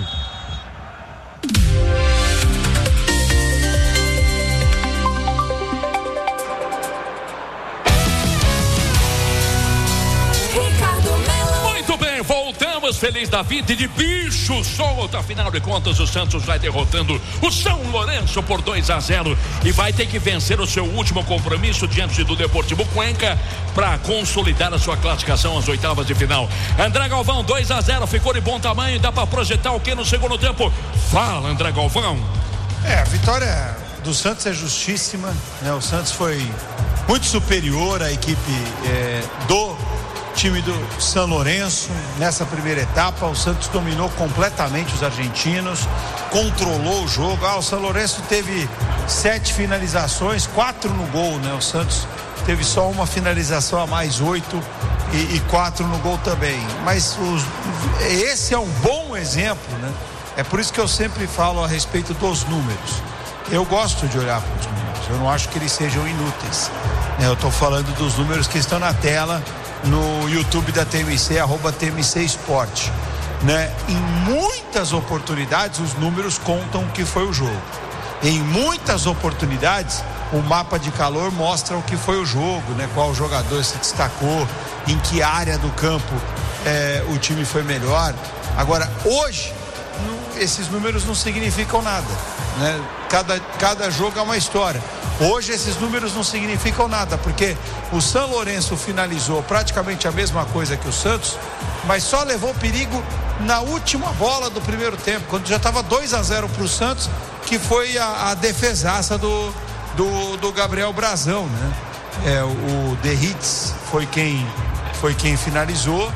Voltamos feliz da vida e de bicho solto. Afinal de contas, o Santos vai derrotando o São Lourenço por 2-0 e vai ter que vencer o seu último compromisso diante do Deportivo Cuenca para consolidar a sua classificação às oitavas de final. André Galvão, 2-0, ficou de bom tamanho. Dá para projetar o que no segundo tempo? Fala, André Galvão. A vitória do Santos é justíssima, né? O Santos foi muito superior à equipe do time do São Lourenço. Nessa primeira etapa, o Santos dominou completamente os argentinos, controlou o jogo. O São Lourenço teve 7 finalizações, 4 no gol, né? O Santos teve só uma finalização a mais, 8 e 4 no gol também. Mas esse é um bom exemplo, né? É por isso que eu sempre falo a respeito dos números. Eu gosto de olhar para os números, eu não acho que eles sejam inúteis, né? Eu estou falando dos números que estão na tela no YouTube da TMC, @TMC Esporte, né? Em muitas oportunidades os números contam o que foi o jogo. Em muitas oportunidades o mapa de calor mostra o que foi o jogo, né? Qual jogador se destacou, em que área do campo o time foi melhor. Agora, hoje esses números não significam nada, né? Cada jogo é uma história. Hoje esses números não significam nada, porque o São Lourenço finalizou praticamente a mesma coisa que o Santos, mas só levou perigo na última bola do primeiro tempo, quando já estava 2-0 para o Santos, que foi a defesaça do Gabriel Brazão, né? O Derritz foi quem finalizou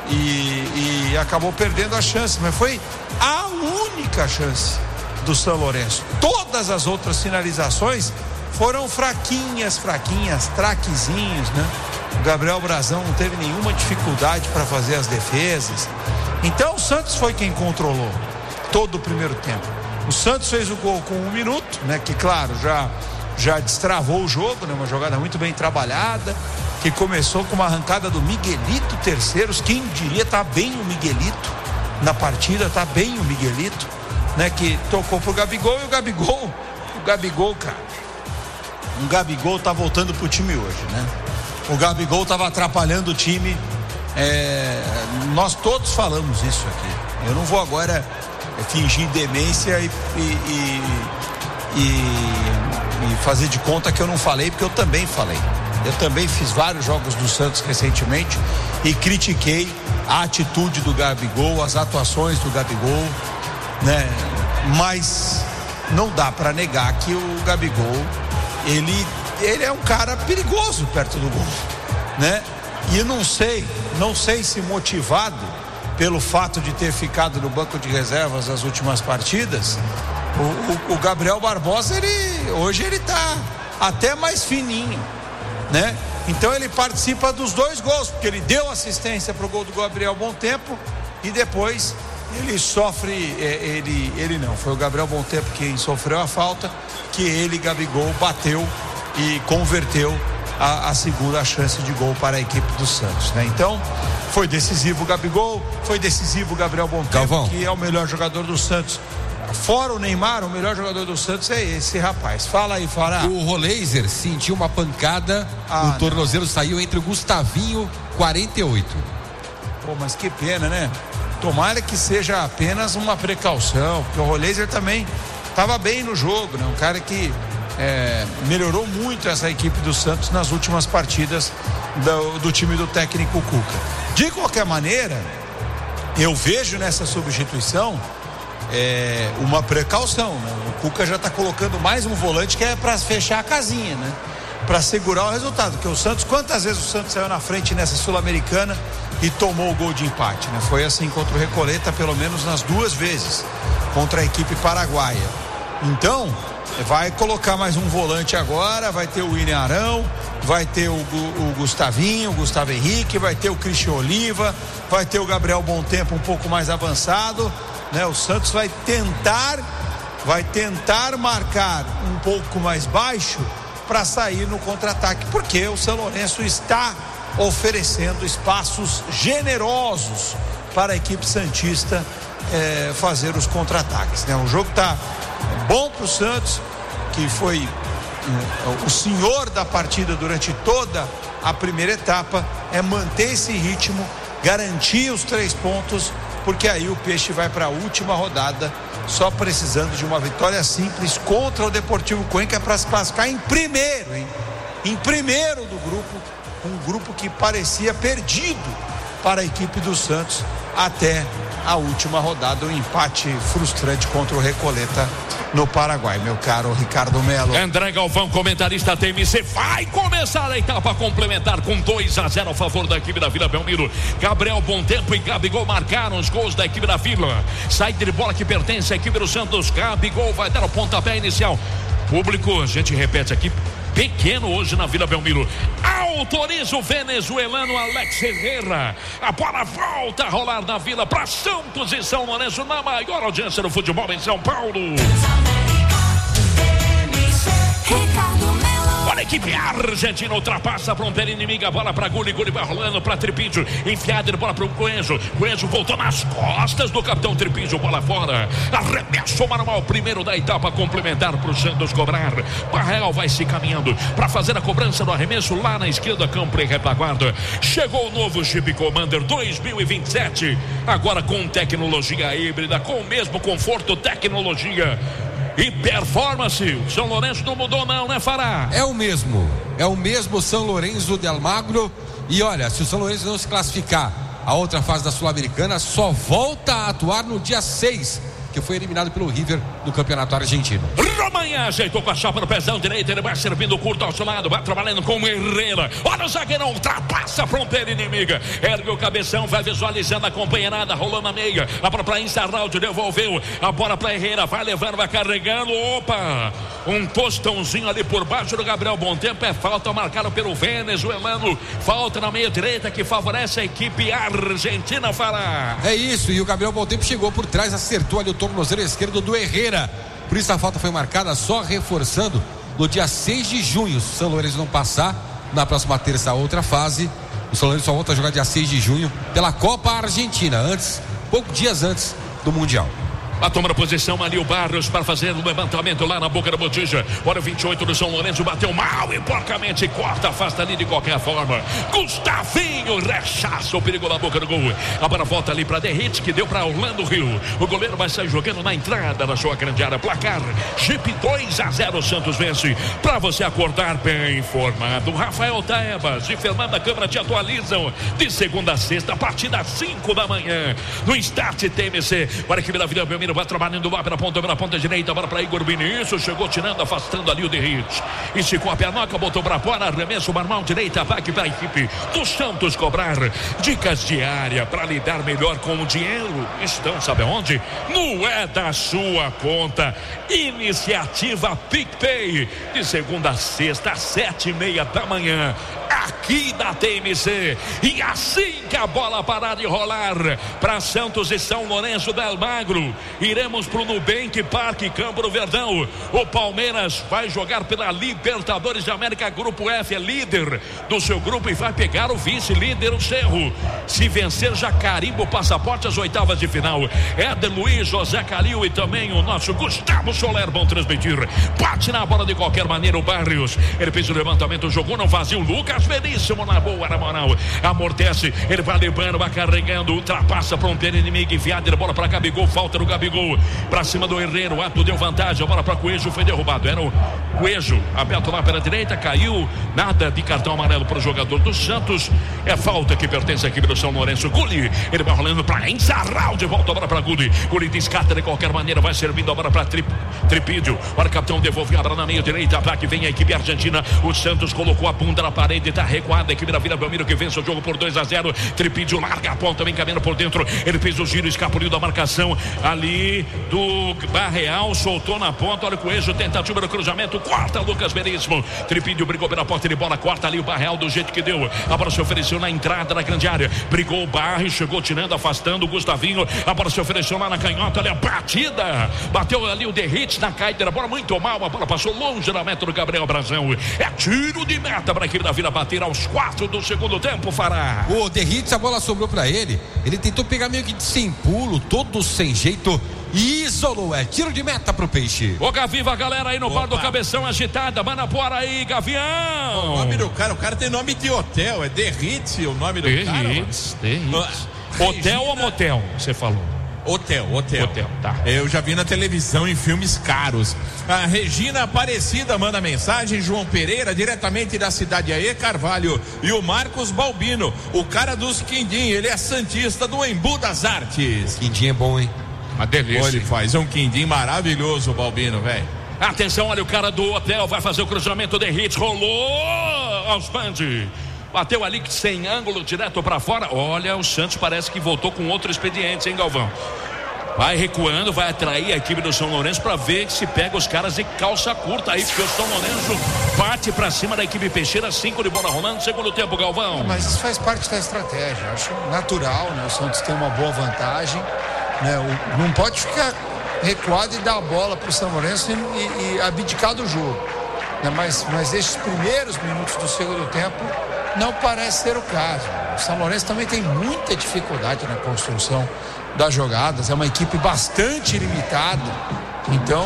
e acabou perdendo a chance, mas foi a única chance do São Lourenço. Todas as outras finalizações foram fraquinhas, traquezinhos, né? O Gabriel Brazão não teve nenhuma dificuldade para fazer as defesas. Então o Santos foi quem controlou todo o primeiro tempo. O Santos fez o gol com 1 minuto, né? Que claro, já destravou o jogo, né? Uma jogada muito bem trabalhada, que começou com uma arrancada do Miguelito Terceiros. Quem diria, tá bem o Miguelito na partida, tá bem o Miguelito, né? Que tocou pro Gabigol, e o Gabigol, cara, o Gabigol tá voltando pro time hoje, né? O Gabigol tava atrapalhando o time, nós todos falamos isso aqui. Eu não vou agora fingir demência e fazer de conta que eu não falei, porque eu também falei. Eu também fiz vários jogos do Santos recentemente e critiquei a atitude do Gabigol, as atuações do Gabigol, né? Mas não dá para negar que o Gabigol, ele é um cara perigoso perto do gol, né? E não sei se motivado pelo fato de ter ficado no banco de reservas nas últimas partidas, o Gabriel Barbosa, hoje ele tá até mais fininho, né? Então ele participa dos 2 gols, porque ele deu assistência pro gol do Gabriel Bom Tempo e depois ele sofre, ele não, foi o Gabriel Bom Tempo quem sofreu a falta, que ele, Gabigol, bateu e converteu a segunda chance de gol para a equipe do Santos, né? Então foi decisivo o Gabigol, foi decisivo o Gabriel Bom Tempo, Galvão, que é o melhor jogador do Santos. Fora o Neymar, o melhor jogador do Santos é esse rapaz. Fala aí, Fará. O Roleiser sentiu uma pancada, o tornozelo saiu entre o Gustavinho, 48. Pô, mas que pena, né? Tomara que seja apenas uma precaução, porque o Roleiser também estava bem no jogo, né? Um cara que melhorou muito essa equipe do Santos nas últimas partidas do time do técnico Cuca. De qualquer maneira, eu vejo nessa substituição uma precaução, né? O Cuca já está colocando mais um volante que é para fechar a casinha, né? Para segurar o resultado, porque o Santos, quantas vezes o Santos saiu na frente nessa Sul-Americana e tomou o gol de empate, né? Foi assim contra o Recoleta, pelo menos nas 2 vezes contra a equipe paraguaia. Então vai colocar mais um volante agora, vai ter o William Arão, vai ter o Gustavinho, o Gustavo Henrique, vai ter o Christian Oliva, vai ter o Gabriel Bom Tempo um pouco mais avançado, né? O Santos vai tentar marcar um pouco mais baixo para sair no contra-ataque, porque o São Lourenço está oferecendo espaços generosos para a equipe santista fazer os contra-ataques, né? O jogo está bom para o Santos, que foi o senhor da partida durante toda a primeira etapa, manter esse ritmo, garantir os 3 pontos, porque aí o Peixe vai para a última rodada só precisando de uma vitória simples contra o Deportivo Cuenca para se classificar em primeiro, hein? Em primeiro do grupo, um grupo que parecia perdido para a equipe do Santos até a última rodada, um empate frustrante contra o Recoleta no Paraguai, meu caro Ricardo Melo. André Galvão, comentarista TMC, vai começar a etapa complementar com 2-0 a favor da equipe da Vila Belmiro. Gabriel Bom Tempo e Gabigol marcaram os gols da equipe da Vila. Saída de bola que pertence à equipe do Santos. Gabigol vai dar o pontapé inicial. Público, a gente repete aqui, pequeno hoje na Vila Belmiro. Autoriza o venezuelano Alex Herrera. A bola volta a rolar na Vila para Santos e São Lourenço, na maior audiência do futebol em São Paulo. Olha a equipe argentina ultrapassa a fronteira inimiga, a bola para Gulli vai rolando para Tripídio, enfiada de bola para o Coenzo voltou nas costas do capitão Tripídio, bola fora, arremesso manual, primeiro da etapa complementar para o Santos cobrar. Barreal vai se caminhando para fazer a cobrança do arremesso lá na esquerda, campo em retaguarda. Chegou o novo Jeep Commander 2027, agora com tecnologia híbrida, com o mesmo conforto, tecnologia e performance. O São Lourenço não mudou não, né, Fará? É o mesmo São Lourenço de Almagro. E olha, se o São Lourenço não se classificar a outra fase da Sul-Americana, só volta a atuar no dia 6, que foi eliminado pelo River do Campeonato Argentino. Romanha ajeitou com a chapa no pezão direito, ele vai servindo curto ao seu lado, vai trabalhando com o Herrera. Olha o zagueirão, ultrapassa a fronteira inimiga, ergue o cabeção, vai visualizando a companheirada, rolando a meia, a bola para Insaraldo, devolveu a bola para Herrera, vai levando, vai carregando, opa, um tostãozinho ali por baixo do Gabriel Bom Tempo, é falta marcada pelo venezuelano, falta na meia direita que favorece a equipe argentina, Fará. É isso, e o Gabriel Bom Tempo chegou por trás, acertou ali o tornozelo esquerdo do Herrera. Por isso a falta foi marcada, só reforçando no dia 6 de junho. Se o São Lourenço não passar, na próxima terça, a outra fase, o São Lourenço só volta a jogar dia 6 de junho pela Copa Argentina, poucos dias antes do Mundial. A tomar a posição ali o Barros para fazer o levantamento lá na boca da botija. Hora 28 do São Lourenço, bateu mal e porcamente corta, afasta ali de qualquer forma. Gustavinho rechaça o perigo na boca do gol. A bola volta ali para Derrite, que deu para Orlando Rio. O goleiro vai sair jogando na entrada da sua grande área. Placar Jeep 2-0, Santos vence. Para você acordar bem informado, Rafael Taebas e Fernanda Câmara te atualizam de segunda a sexta a partir das 5 da manhã no Start TMC. Para que Vila Belmiro vai trabalhando lá pela ponta direita, bola para Igor Vinícius, chegou tirando, afastando ali o Derrite, esticou a pernoca, botou para fora, arremesso, mão direita, ataque para a equipe do Santos cobrar. Dicas de área para lidar melhor com o dinheiro estão, sabe onde? No É da Sua Conta. Iniciativa PicPay, de segunda a sexta às 7:30 da manhã, aqui da TMC. E assim que a bola parar de rolar para Santos e São Lourenço do Almagro, iremos pro Nubank Parque Campo do Verdão. O Palmeiras vai jogar pela Libertadores de América, Grupo F, é líder do seu grupo e vai pegar o vice-líder, o Cerro. Se vencer, já carimba o passaporte às oitavas de final. Éder Luiz, José Calil e também o nosso Gustavo Soler vão transmitir. Bate na bola de qualquer maneira o Barrios, ele fez o levantamento, jogou no vazio, Lucas Veríssimo na boa, na moral, amortece, ele vai levando, vai carregando, ultrapassa para um pé inimigo, enfiado, bola para Gabigol, falta no Gabigol, para cima do Herrera, o ato deu vantagem, a bola para Coelho, foi derrubado, era o Coelho, aberto lá pela direita, caiu, nada de cartão amarelo para o jogador do Santos, é falta que pertence à equipe do São Lourenço. Guli, ele vai rolando para Enzarral, de volta a bola para Guli, Guli descarta de qualquer maneira, vai servindo a bola para Tripídio, o capitão devolve a bola na meia direita, ataque, vem a equipe argentina, o Santos colocou a bunda na parede, está recuada, a equipe da Vila Belmiro que vence o jogo por 2-0, Tripídio larga a ponta, vem caminhando por dentro, ele fez o giro, escapuliu da marcação ali do Barreal, soltou na ponta, olha o Coelho, tentativa do cruzamento, corta Lucas Veríssimo, Tripídio brigou pela porta de bola, corta ali o Barreal do jeito que deu, a bola se ofereceu na entrada da grande área, brigou o Barre, chegou tirando, afastando o Gustavinho, a bola se ofereceu lá na canhota, olha a batida, bateu ali o Derrite na caída, a bola muito mal, a bola passou longe da meta do Gabriel Brazão, é tiro de meta para a equipe da Vila bater aos 4 do segundo tempo, Fará. O Derrite, a bola sobrou para ele tentou pegar meio que sem pulo, todo sem jeito, e isolou, é tiro de meta pro Peixe. Ô Gaviva, galera aí no bar do Cabeção agitada, Manapora aí, Gavião. O nome do cara, o cara tem nome de hotel, é Derrite o nome do cara. Derrite. Hotel ou motel, você falou? Hotel, tá. Eu já vi na televisão em filmes caros. A Regina Aparecida manda mensagem, João Pereira, diretamente da cidade Aê Carvalho, e o Marcos Balbino, o cara dos quindim, ele é santista do Embu das Artes. Quindim é bom, hein? Uma delícia. Ele faz um quindim maravilhoso, o Balbino, velho. Atenção, olha o cara do hotel, vai fazer o cruzamento, Derrite, rolou aos bandes. Bateu ali sem ângulo, direto para fora. Olha, o Santos parece que voltou com outro expediente, hein, Galvão? Vai recuando, vai atrair a equipe do São Lourenço para ver se pega os caras de calça curta aí, porque o São Lourenço bate para cima da equipe peixeira, 5 de bola rolando, segundo tempo, Galvão. Mas isso faz parte da estratégia, acho natural, né? O Santos tem uma boa vantagem, né? Não pode ficar recuado e dar a bola para o São Lourenço e abdicar do jogo, né? Mas esses primeiros minutos do segundo tempo não parece ser o caso. O São Lourenço também tem muita dificuldade na construção das jogadas, é uma equipe bastante limitada, então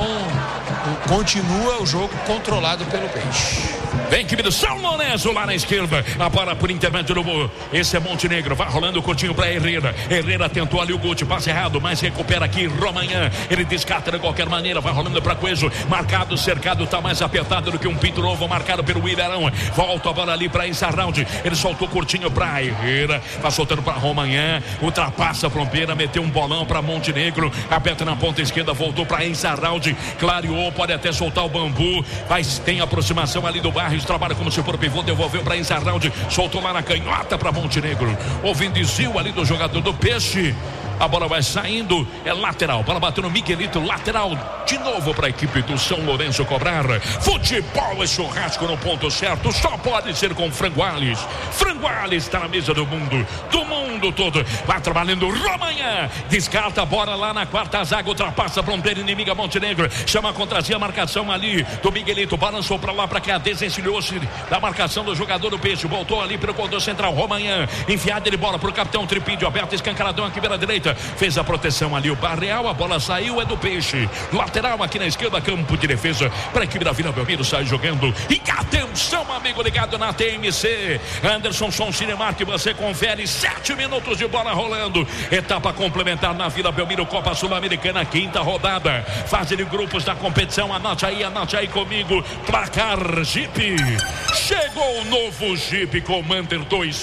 continua o jogo controlado pelo Peixe. Vem equipe do São Lourenço lá na esquerda, a bola por intermédio do esse é Montenegro, vai rolando o curtinho para Herrera tentou ali o Guti, passe errado, mas recupera aqui Romanhã, ele descarta de qualquer maneira, vai rolando para Coelho, marcado, cercado, tá mais apertado do que um pinto novo, marcado pelo Iberão, volta a bola ali para Ensarralde, ele soltou curtinho para Herrera, vai soltando para Romanhã, ultrapassa a fronteira, meteu um bolão para Montenegro, aperta na ponta esquerda, voltou para Ensarralde, clareou, pode até soltar o bambu, mas tem aproximação ali do bar. Barrios trabalha como se for pivô, devolveu para Inzarraldi, soltou lá na canhota para Montenegro. Houve um desvio ali do jogador do Peixe. A bola vai saindo, é lateral. Bola bateu no Miguelito, lateral de novo para a equipe do São Lourenço cobrar. Futebol é churrasco no ponto certo, só pode ser com Franguales. Franguales está na mesa do mundo todo. Vai trabalhando Romanha, descarta a bola lá na quarta zaga, ultrapassa a fronteira inimiga Montenegro, chama a contrazinha, a marcação ali do Miguelito, balançou para lá para cá, desencilhou-se da marcação do jogador do Peixe, voltou ali pelo corredor central, Romanha, enfiada de bola para o capitão Tripídio, aberto, escancaradão aqui pela direita. Fez a proteção ali o Barreal, a bola saiu, é do Peixe. Lateral aqui na esquerda, campo de defesa para a equipe da Vila Belmiro, sai jogando. E atenção, amigo ligado na TMC. Anderson Som Cinemark, você confere 7 minutos de bola rolando. Etapa complementar na Vila Belmiro, Copa Sul-Americana, quinta rodada. Fase de grupos da competição, anote aí comigo. Placar Jeep. Chegou o novo Jeep Commander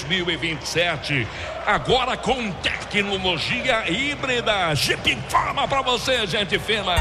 2027. Agora com tecnologia híbrida. Jeep informa pra você, gente fina.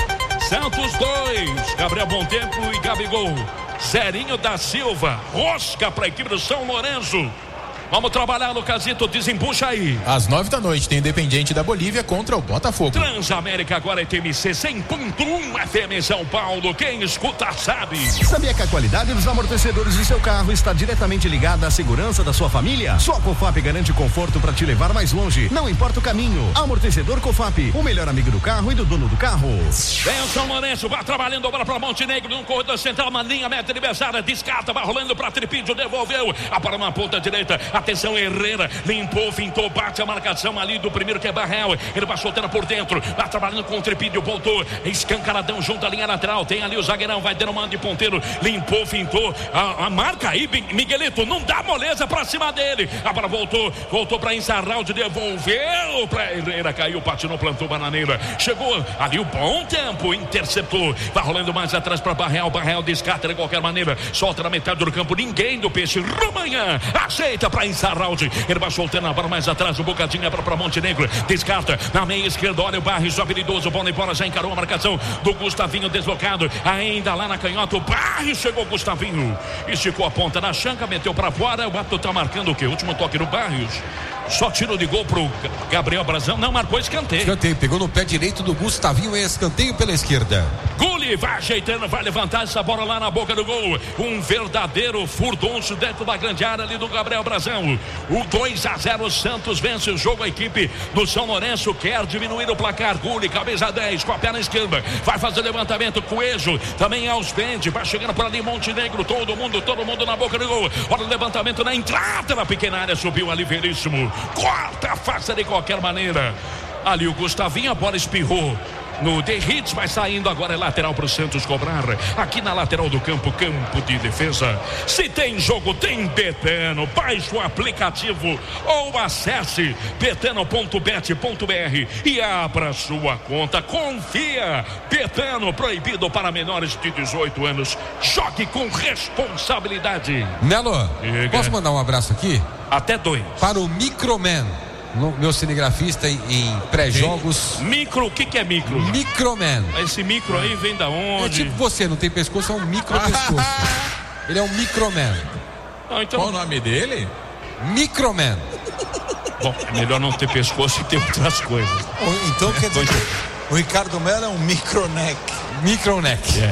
Santos 2, Gabriel Bontempo e Gabigol. Zerinho da Silva, rosca pra equipe do São Lourenço. Vamos trabalhar, Lucasito, desembucha aí. Às 9 da noite tem Independiente da Bolívia contra o Botafogo. Transamérica agora é TMC 100.1 FM São Paulo. Quem escuta sabe. Sabia que a qualidade dos amortecedores do seu carro está diretamente ligada à segurança da sua família? Só a Cofap garante conforto para te levar mais longe. Não importa o caminho. Amortecedor Cofap, o melhor amigo do carro e do dono do carro. Vem o São Lourenço, vai trabalhando agora para Montenegro, no corredor central, uma linha meta adversária, descarta, vai rolando para Tripídio, devolveu, a bola na ponta direita. Atenção, Herrera, limpou, fintou, bate a marcação ali do primeiro que é Barreal, ele vai soltando por dentro, vai trabalhando com o Tripídio, voltou, escancaradão junto à linha lateral, tem ali o zagueirão, vai dando mano de ponteiro, limpou, fintou, a marca aí, Miguelito, não dá moleza pra cima dele, a bola voltou pra Inzarraldi, devolveu pra Herrera, caiu, patinou, plantou bananeira, chegou ali o bom tempo, interceptou, vai rolando mais atrás pra Barreal descarta de qualquer maneira, solta na metade do campo, ninguém do Peixe, Romanha, ajeita pra Inzarraldi, ele vai soltando a bola mais atrás, o bocadinho para Montenegro, descarta na meia esquerda, olha o Barrios, habilidoso, bola embora, já encarou a marcação do Gustavinho, deslocado, ainda lá na canhota, o Barrios chegou, Gustavinho, esticou a ponta na chanca, meteu para fora, o Bato tá marcando o quê? Último toque do Barrios, só tiro de gol pro Gabriel Brazão, não marcou escanteio. Escanteio, pegou no pé direito do Gustavinho e escanteio pela esquerda. Gulli vai ajeitando, vai levantar essa bola lá na boca do gol. Um verdadeiro furdunço dentro da grande área ali do Gabriel Brazão. O 2-0, Santos vence o jogo. A equipe do São Lourenço quer diminuir o placar. Gulli, camisa 10, com a perna esquerda. Vai fazer levantamento, Coelho também aos pente. Vai chegando por ali Montenegro. Todo mundo na boca do gol. Olha o levantamento na entrada na pequena área. Subiu ali Veríssimo. Corta a face de qualquer maneira. Ali o Gustavinho, a bola espirrou no The Hits, vai saindo agora, é lateral para o Santos cobrar, aqui na lateral do campo de defesa. Se tem jogo, tem Betano. Baixe o aplicativo ou acesse betano.bet.br e abra sua conta. Confia. Betano, proibido para menores de 18 anos. Jogue com responsabilidade. Melo, posso mandar um abraço aqui? Até 2. Para o Microman, meu cinegrafista em pré-jogos. Micro, o que é micro? Microman. Esse micro aí vem da onde? É tipo você, não tem pescoço, é um micro pescoço. Ele é um Microman. Então... Qual o nome dele? Microman. Bom, é melhor não ter pescoço e ter outras coisas. Então quer dizer que o Ricardo Melo é um microneck. Microneck.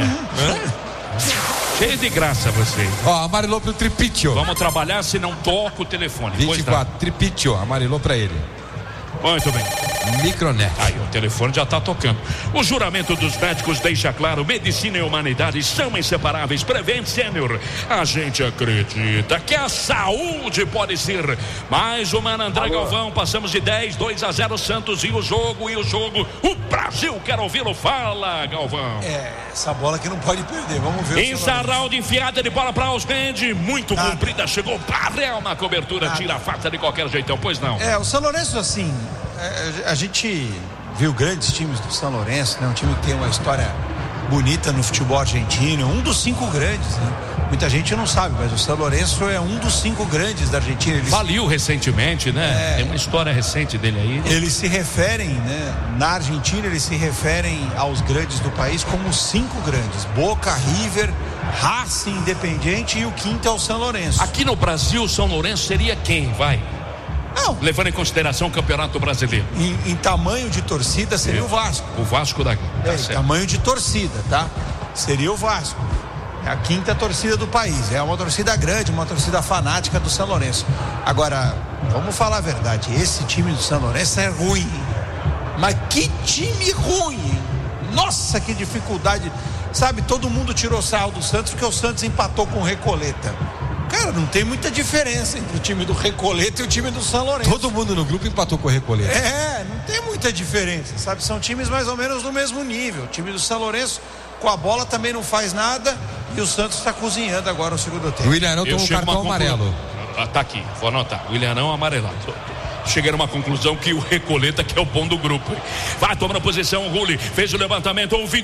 Cheio de graça você. Amarelou pro Tripídio. Vamos trabalhar, se não toca o telefone. 24, Tripídio, amarelou pra ele. Muito bem. Micronet. Aí o telefone já está tocando. O juramento dos médicos deixa claro: medicina e humanidade são inseparáveis. Prevent Senior. A gente acredita que a saúde pode ser mais humana. André Galvão, passamos de 2-0 Santos e o jogo. O Brasil quer ouvi-lo. Fala, Galvão. Essa bola que não pode perder. Vamos ver. Inzarraldi, enfiada de bola para Osmendi. Muito comprida. Chegou Barreal na cobertura. Tira a faca de qualquer jeitão. Pois não. O São Lourenço, assim, a gente viu grandes times do São Lourenço, né? Um time que tem uma história bonita no futebol argentino, um dos 5 grandes, né? Muita gente não sabe, mas o São Lourenço é um dos 5 grandes da Argentina. Faliu recentemente, né? Tem uma história recente dele aí. Eles se referem, né? Na Argentina, eles se referem aos grandes do país como os 5 grandes: Boca, River, Racing, Independiente, e o 5º é o São Lourenço. Aqui no Brasil, o São Lourenço seria quem? Vai. Não. Levando em consideração o Campeonato Brasileiro. Em tamanho de torcida seria o Vasco. O Vasco da... Em tamanho de torcida, tá? Seria o Vasco. É a 5ª torcida do país. É uma torcida grande, uma torcida fanática do São Lourenço. Agora, vamos falar a verdade. Esse time do São Lourenço é ruim. Mas que time ruim! Nossa, que dificuldade. Sabe, todo mundo tirou sarro do Santos porque o Santos empatou com o Recoleta. Cara, não tem muita diferença entre o time do Recoleta e o time do São Lourenço. Todo mundo no grupo empatou com o Recoleta. Não tem muita diferença, sabe? São times mais ou menos do mesmo nível. O time do São Lourenço, com a bola, também não faz nada, e o Santos está cozinhando agora o segundo tempo. O Willianão tomou um cartão amarelo. Tá aqui, vou anotar. O Willianão amarelado. Cheguei a uma conclusão que o Recoleta que é o bom do grupo. Vai tomando posição, o Rulli fez o levantamento, o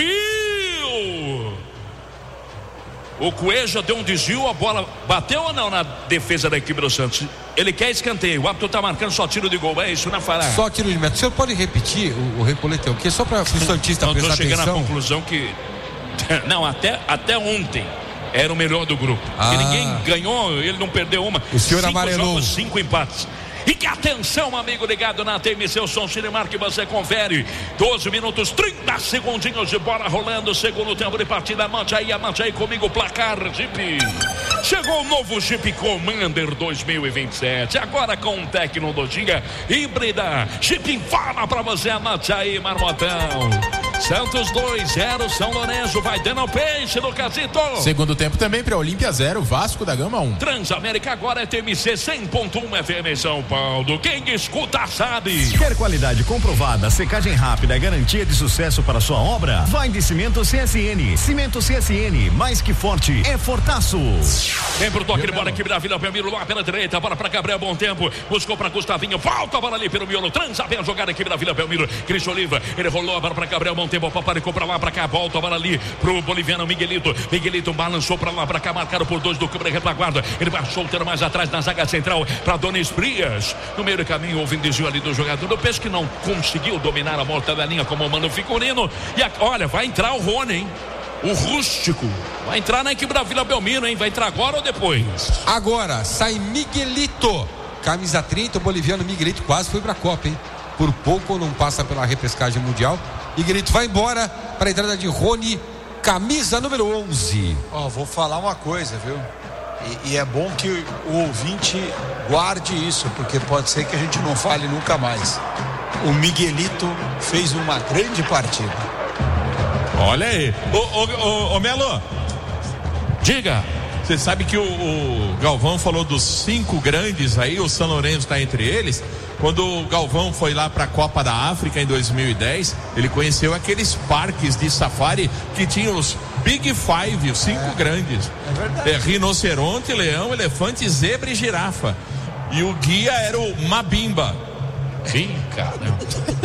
desvio. O Cueja deu um desvio, a bola bateu ou não na defesa da equipe do Santos? Ele quer escanteio, o árbitro tá marcando só tiro de gol, é isso, né, Fará? Só tiro de meta. O senhor pode repetir o Recoleta, o quê? Só para o santista prestar atenção. Estou chegando à conclusão que não, até ontem era o melhor do grupo. E ninguém ganhou, ele não perdeu uma. O senhor 5 amarelou. jogos, 5 empates. E que atenção, amigo ligado na TMC, o som Cinemark que você confere. 12 minutos, 30 segundinhos de bola rolando. Segundo tempo de partida. Mante aí comigo, placar Jeep. Chegou o novo Jeep Commander 2027. Agora com tecnologia híbrida. Jeep informa pra você, anote aí, Marmotão. Santos 2-0, São Lourenço vai dando o peixe do Casito. Segundo tempo também para Olímpia 0, Vasco da Gama 1. Transamérica agora é TMC 100.1 FM São Paulo. Quem escuta sabe. Quer qualidade comprovada, secagem rápida e garantia de sucesso para sua obra? Vai de Cimento CSN. Cimento CSN, mais que forte, é fortaço. Vem pro toque de bola, equipe da Vila Belmiro lá pela direita, bola para Gabriel, bom tempo, buscou para Gustavinho, volta a bola ali pelo miolo, transa bem a jogada, equipe da Vila Belmiro, Cristo Oliva, ele rolou a bola para Gabriel, bom tempo, paparicou para lá, para cá, volta a bola ali pro boliviano Miguelito balançou para lá, para cá, marcado por 2 do câmera retaguarda, ele vai solteiro mais atrás na zaga central, para Donis Frias, no meio do caminho, houve um desvio ali do jogador, eu penso que não conseguiu dominar a mortadelinha como o Mano Figurino, e olha, vai entrar o Rony, hein? O rústico vai entrar na equipe da Vila Belmiro, hein? Vai entrar agora ou depois? Agora, sai Miguelito, camisa 30, o boliviano Miguelito quase foi pra Copa, hein? Por pouco não passa pela repescagem mundial. Miguelito vai embora para a entrada de Rony, camisa número 11. Vou falar uma coisa, viu? E é bom que o ouvinte guarde isso, porque pode ser que a gente não fale nunca mais. O Miguelito fez uma grande partida. Olha aí. Ô Melo, diga. Você sabe que o Galvão falou dos 5 grandes aí, o São Lourenço está entre eles. Quando o Galvão foi lá para a Copa da África em 2010, ele conheceu aqueles parques de safari que tinham os Big Five, os 5 grandes. É verdade. Rinoceronte, leão, elefante, zebra e girafa. E o guia era o Mabimba. Sim, caramba.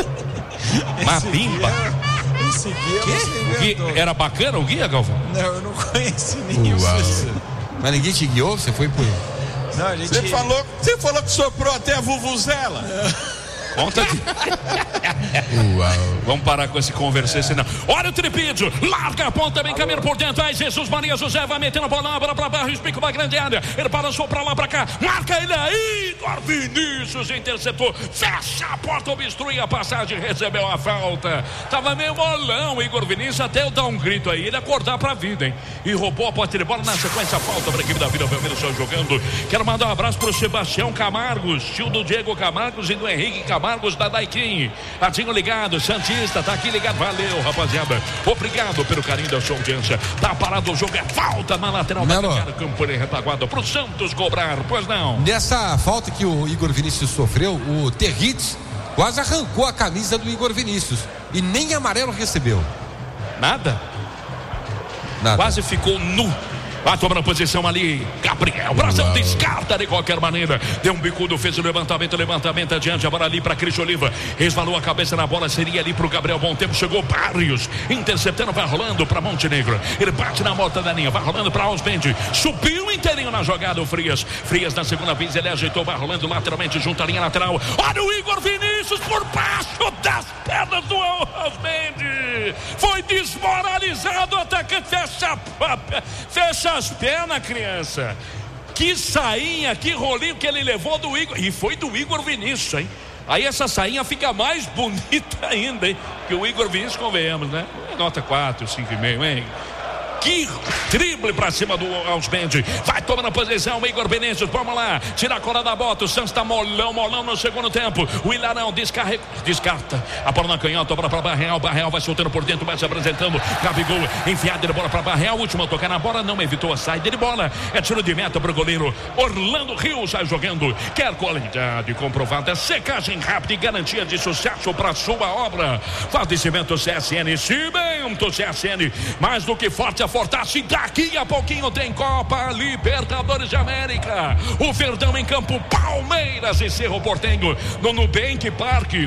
Mabimba. Esse guia era bacana o guia, Galvão? Não, eu não conheci nenhum. Mas ninguém te guiou? Você foi por... Não, a gente... Você falou que soprou até a vuvuzela. Conta aqui. Vamos parar com esse conversa, senão. Olha o tripídio, larga a ponta, bem caminho por dentro. Aí Jesus Maria José vai metendo a bola pra baixo, pica uma grande área. Ele balançou pra lá, pra cá, marca ele aí. Igor Vinícius interceptou, fecha a porta, obstrui a passagem, recebeu a falta. Tava meio molão, Igor Vinícius, até eu dar um grito aí, ele acordar pra vida, hein? E roubou a posse de bola na sequência, falta pra equipe da Vila Belmiro só jogando. Quero mandar um abraço pro Sebastião Camargos, tio do Diego Camargos e do Henrique Camargos da Daiquim. Atinho ligado, Santista, tá aqui ligado, valeu, rapaziada. Obrigado pelo carinho da sua audiência. Tá parado o jogo, é falta na lateral da campo de retaguarda pro Santos cobrar, pois não. Nessa falta que o Igor Vinícius sofreu, o Territz quase arrancou a camisa do Igor Vinícius e nem amarelo recebeu. Nada? Quase ficou nu. Vai tomando posição ali, Gabriel. Brasil descarta de qualquer maneira. Deu um bicudo, fez o levantamento adiante. Agora ali para Cris Oliva. Resvalou a cabeça na bola, seria ali para o Gabriel. Bom tempo, chegou Barrios. Interceptando, vai rolando para Montenegro. Ele bate na morta da linha, vai rolando para Osmendi. Subiu inteirinho na jogada o Frias. Frias na segunda vez, ele ajeitou, vai rolando lateralmente junto à linha lateral. Olha o Igor Vinícius por baixo das pernas do Osmendi. Foi desmoralizado, o atacante fecha as pernas, criança. Que sainha, que rolinho que ele levou do Igor. E foi do Igor Vinícius, hein? Aí essa sainha fica mais bonita ainda, hein? Que o Igor Vinícius, convenhamos, né? Nota 4, 5,5, hein? Que drible pra cima do Osmendi. Vai tomando a posição, Igor Vinícius. Vamos lá, tira a cola da bota. O Santos tá molão no segundo tempo. O Ilharão descarta a bola na canhota, bola pra Barreal. Barreal vai soltando por dentro, vai se apresentando. Gabigol enfiada de bola pra Barreal. Última tocar na bola, não evitou a saída de bola. É tiro de meta pro goleiro Orlando Rios. Sai jogando. Quer qualidade comprovada, secagem rápida e garantia de sucesso pra sua obra. Fortalecimento CSN. Cimento CSN. Mais do que forte, fortasse. Daqui a pouquinho tem Copa Libertadores de América. O Verdão em campo, Palmeiras e Cerro Porteño no Nubank Parque.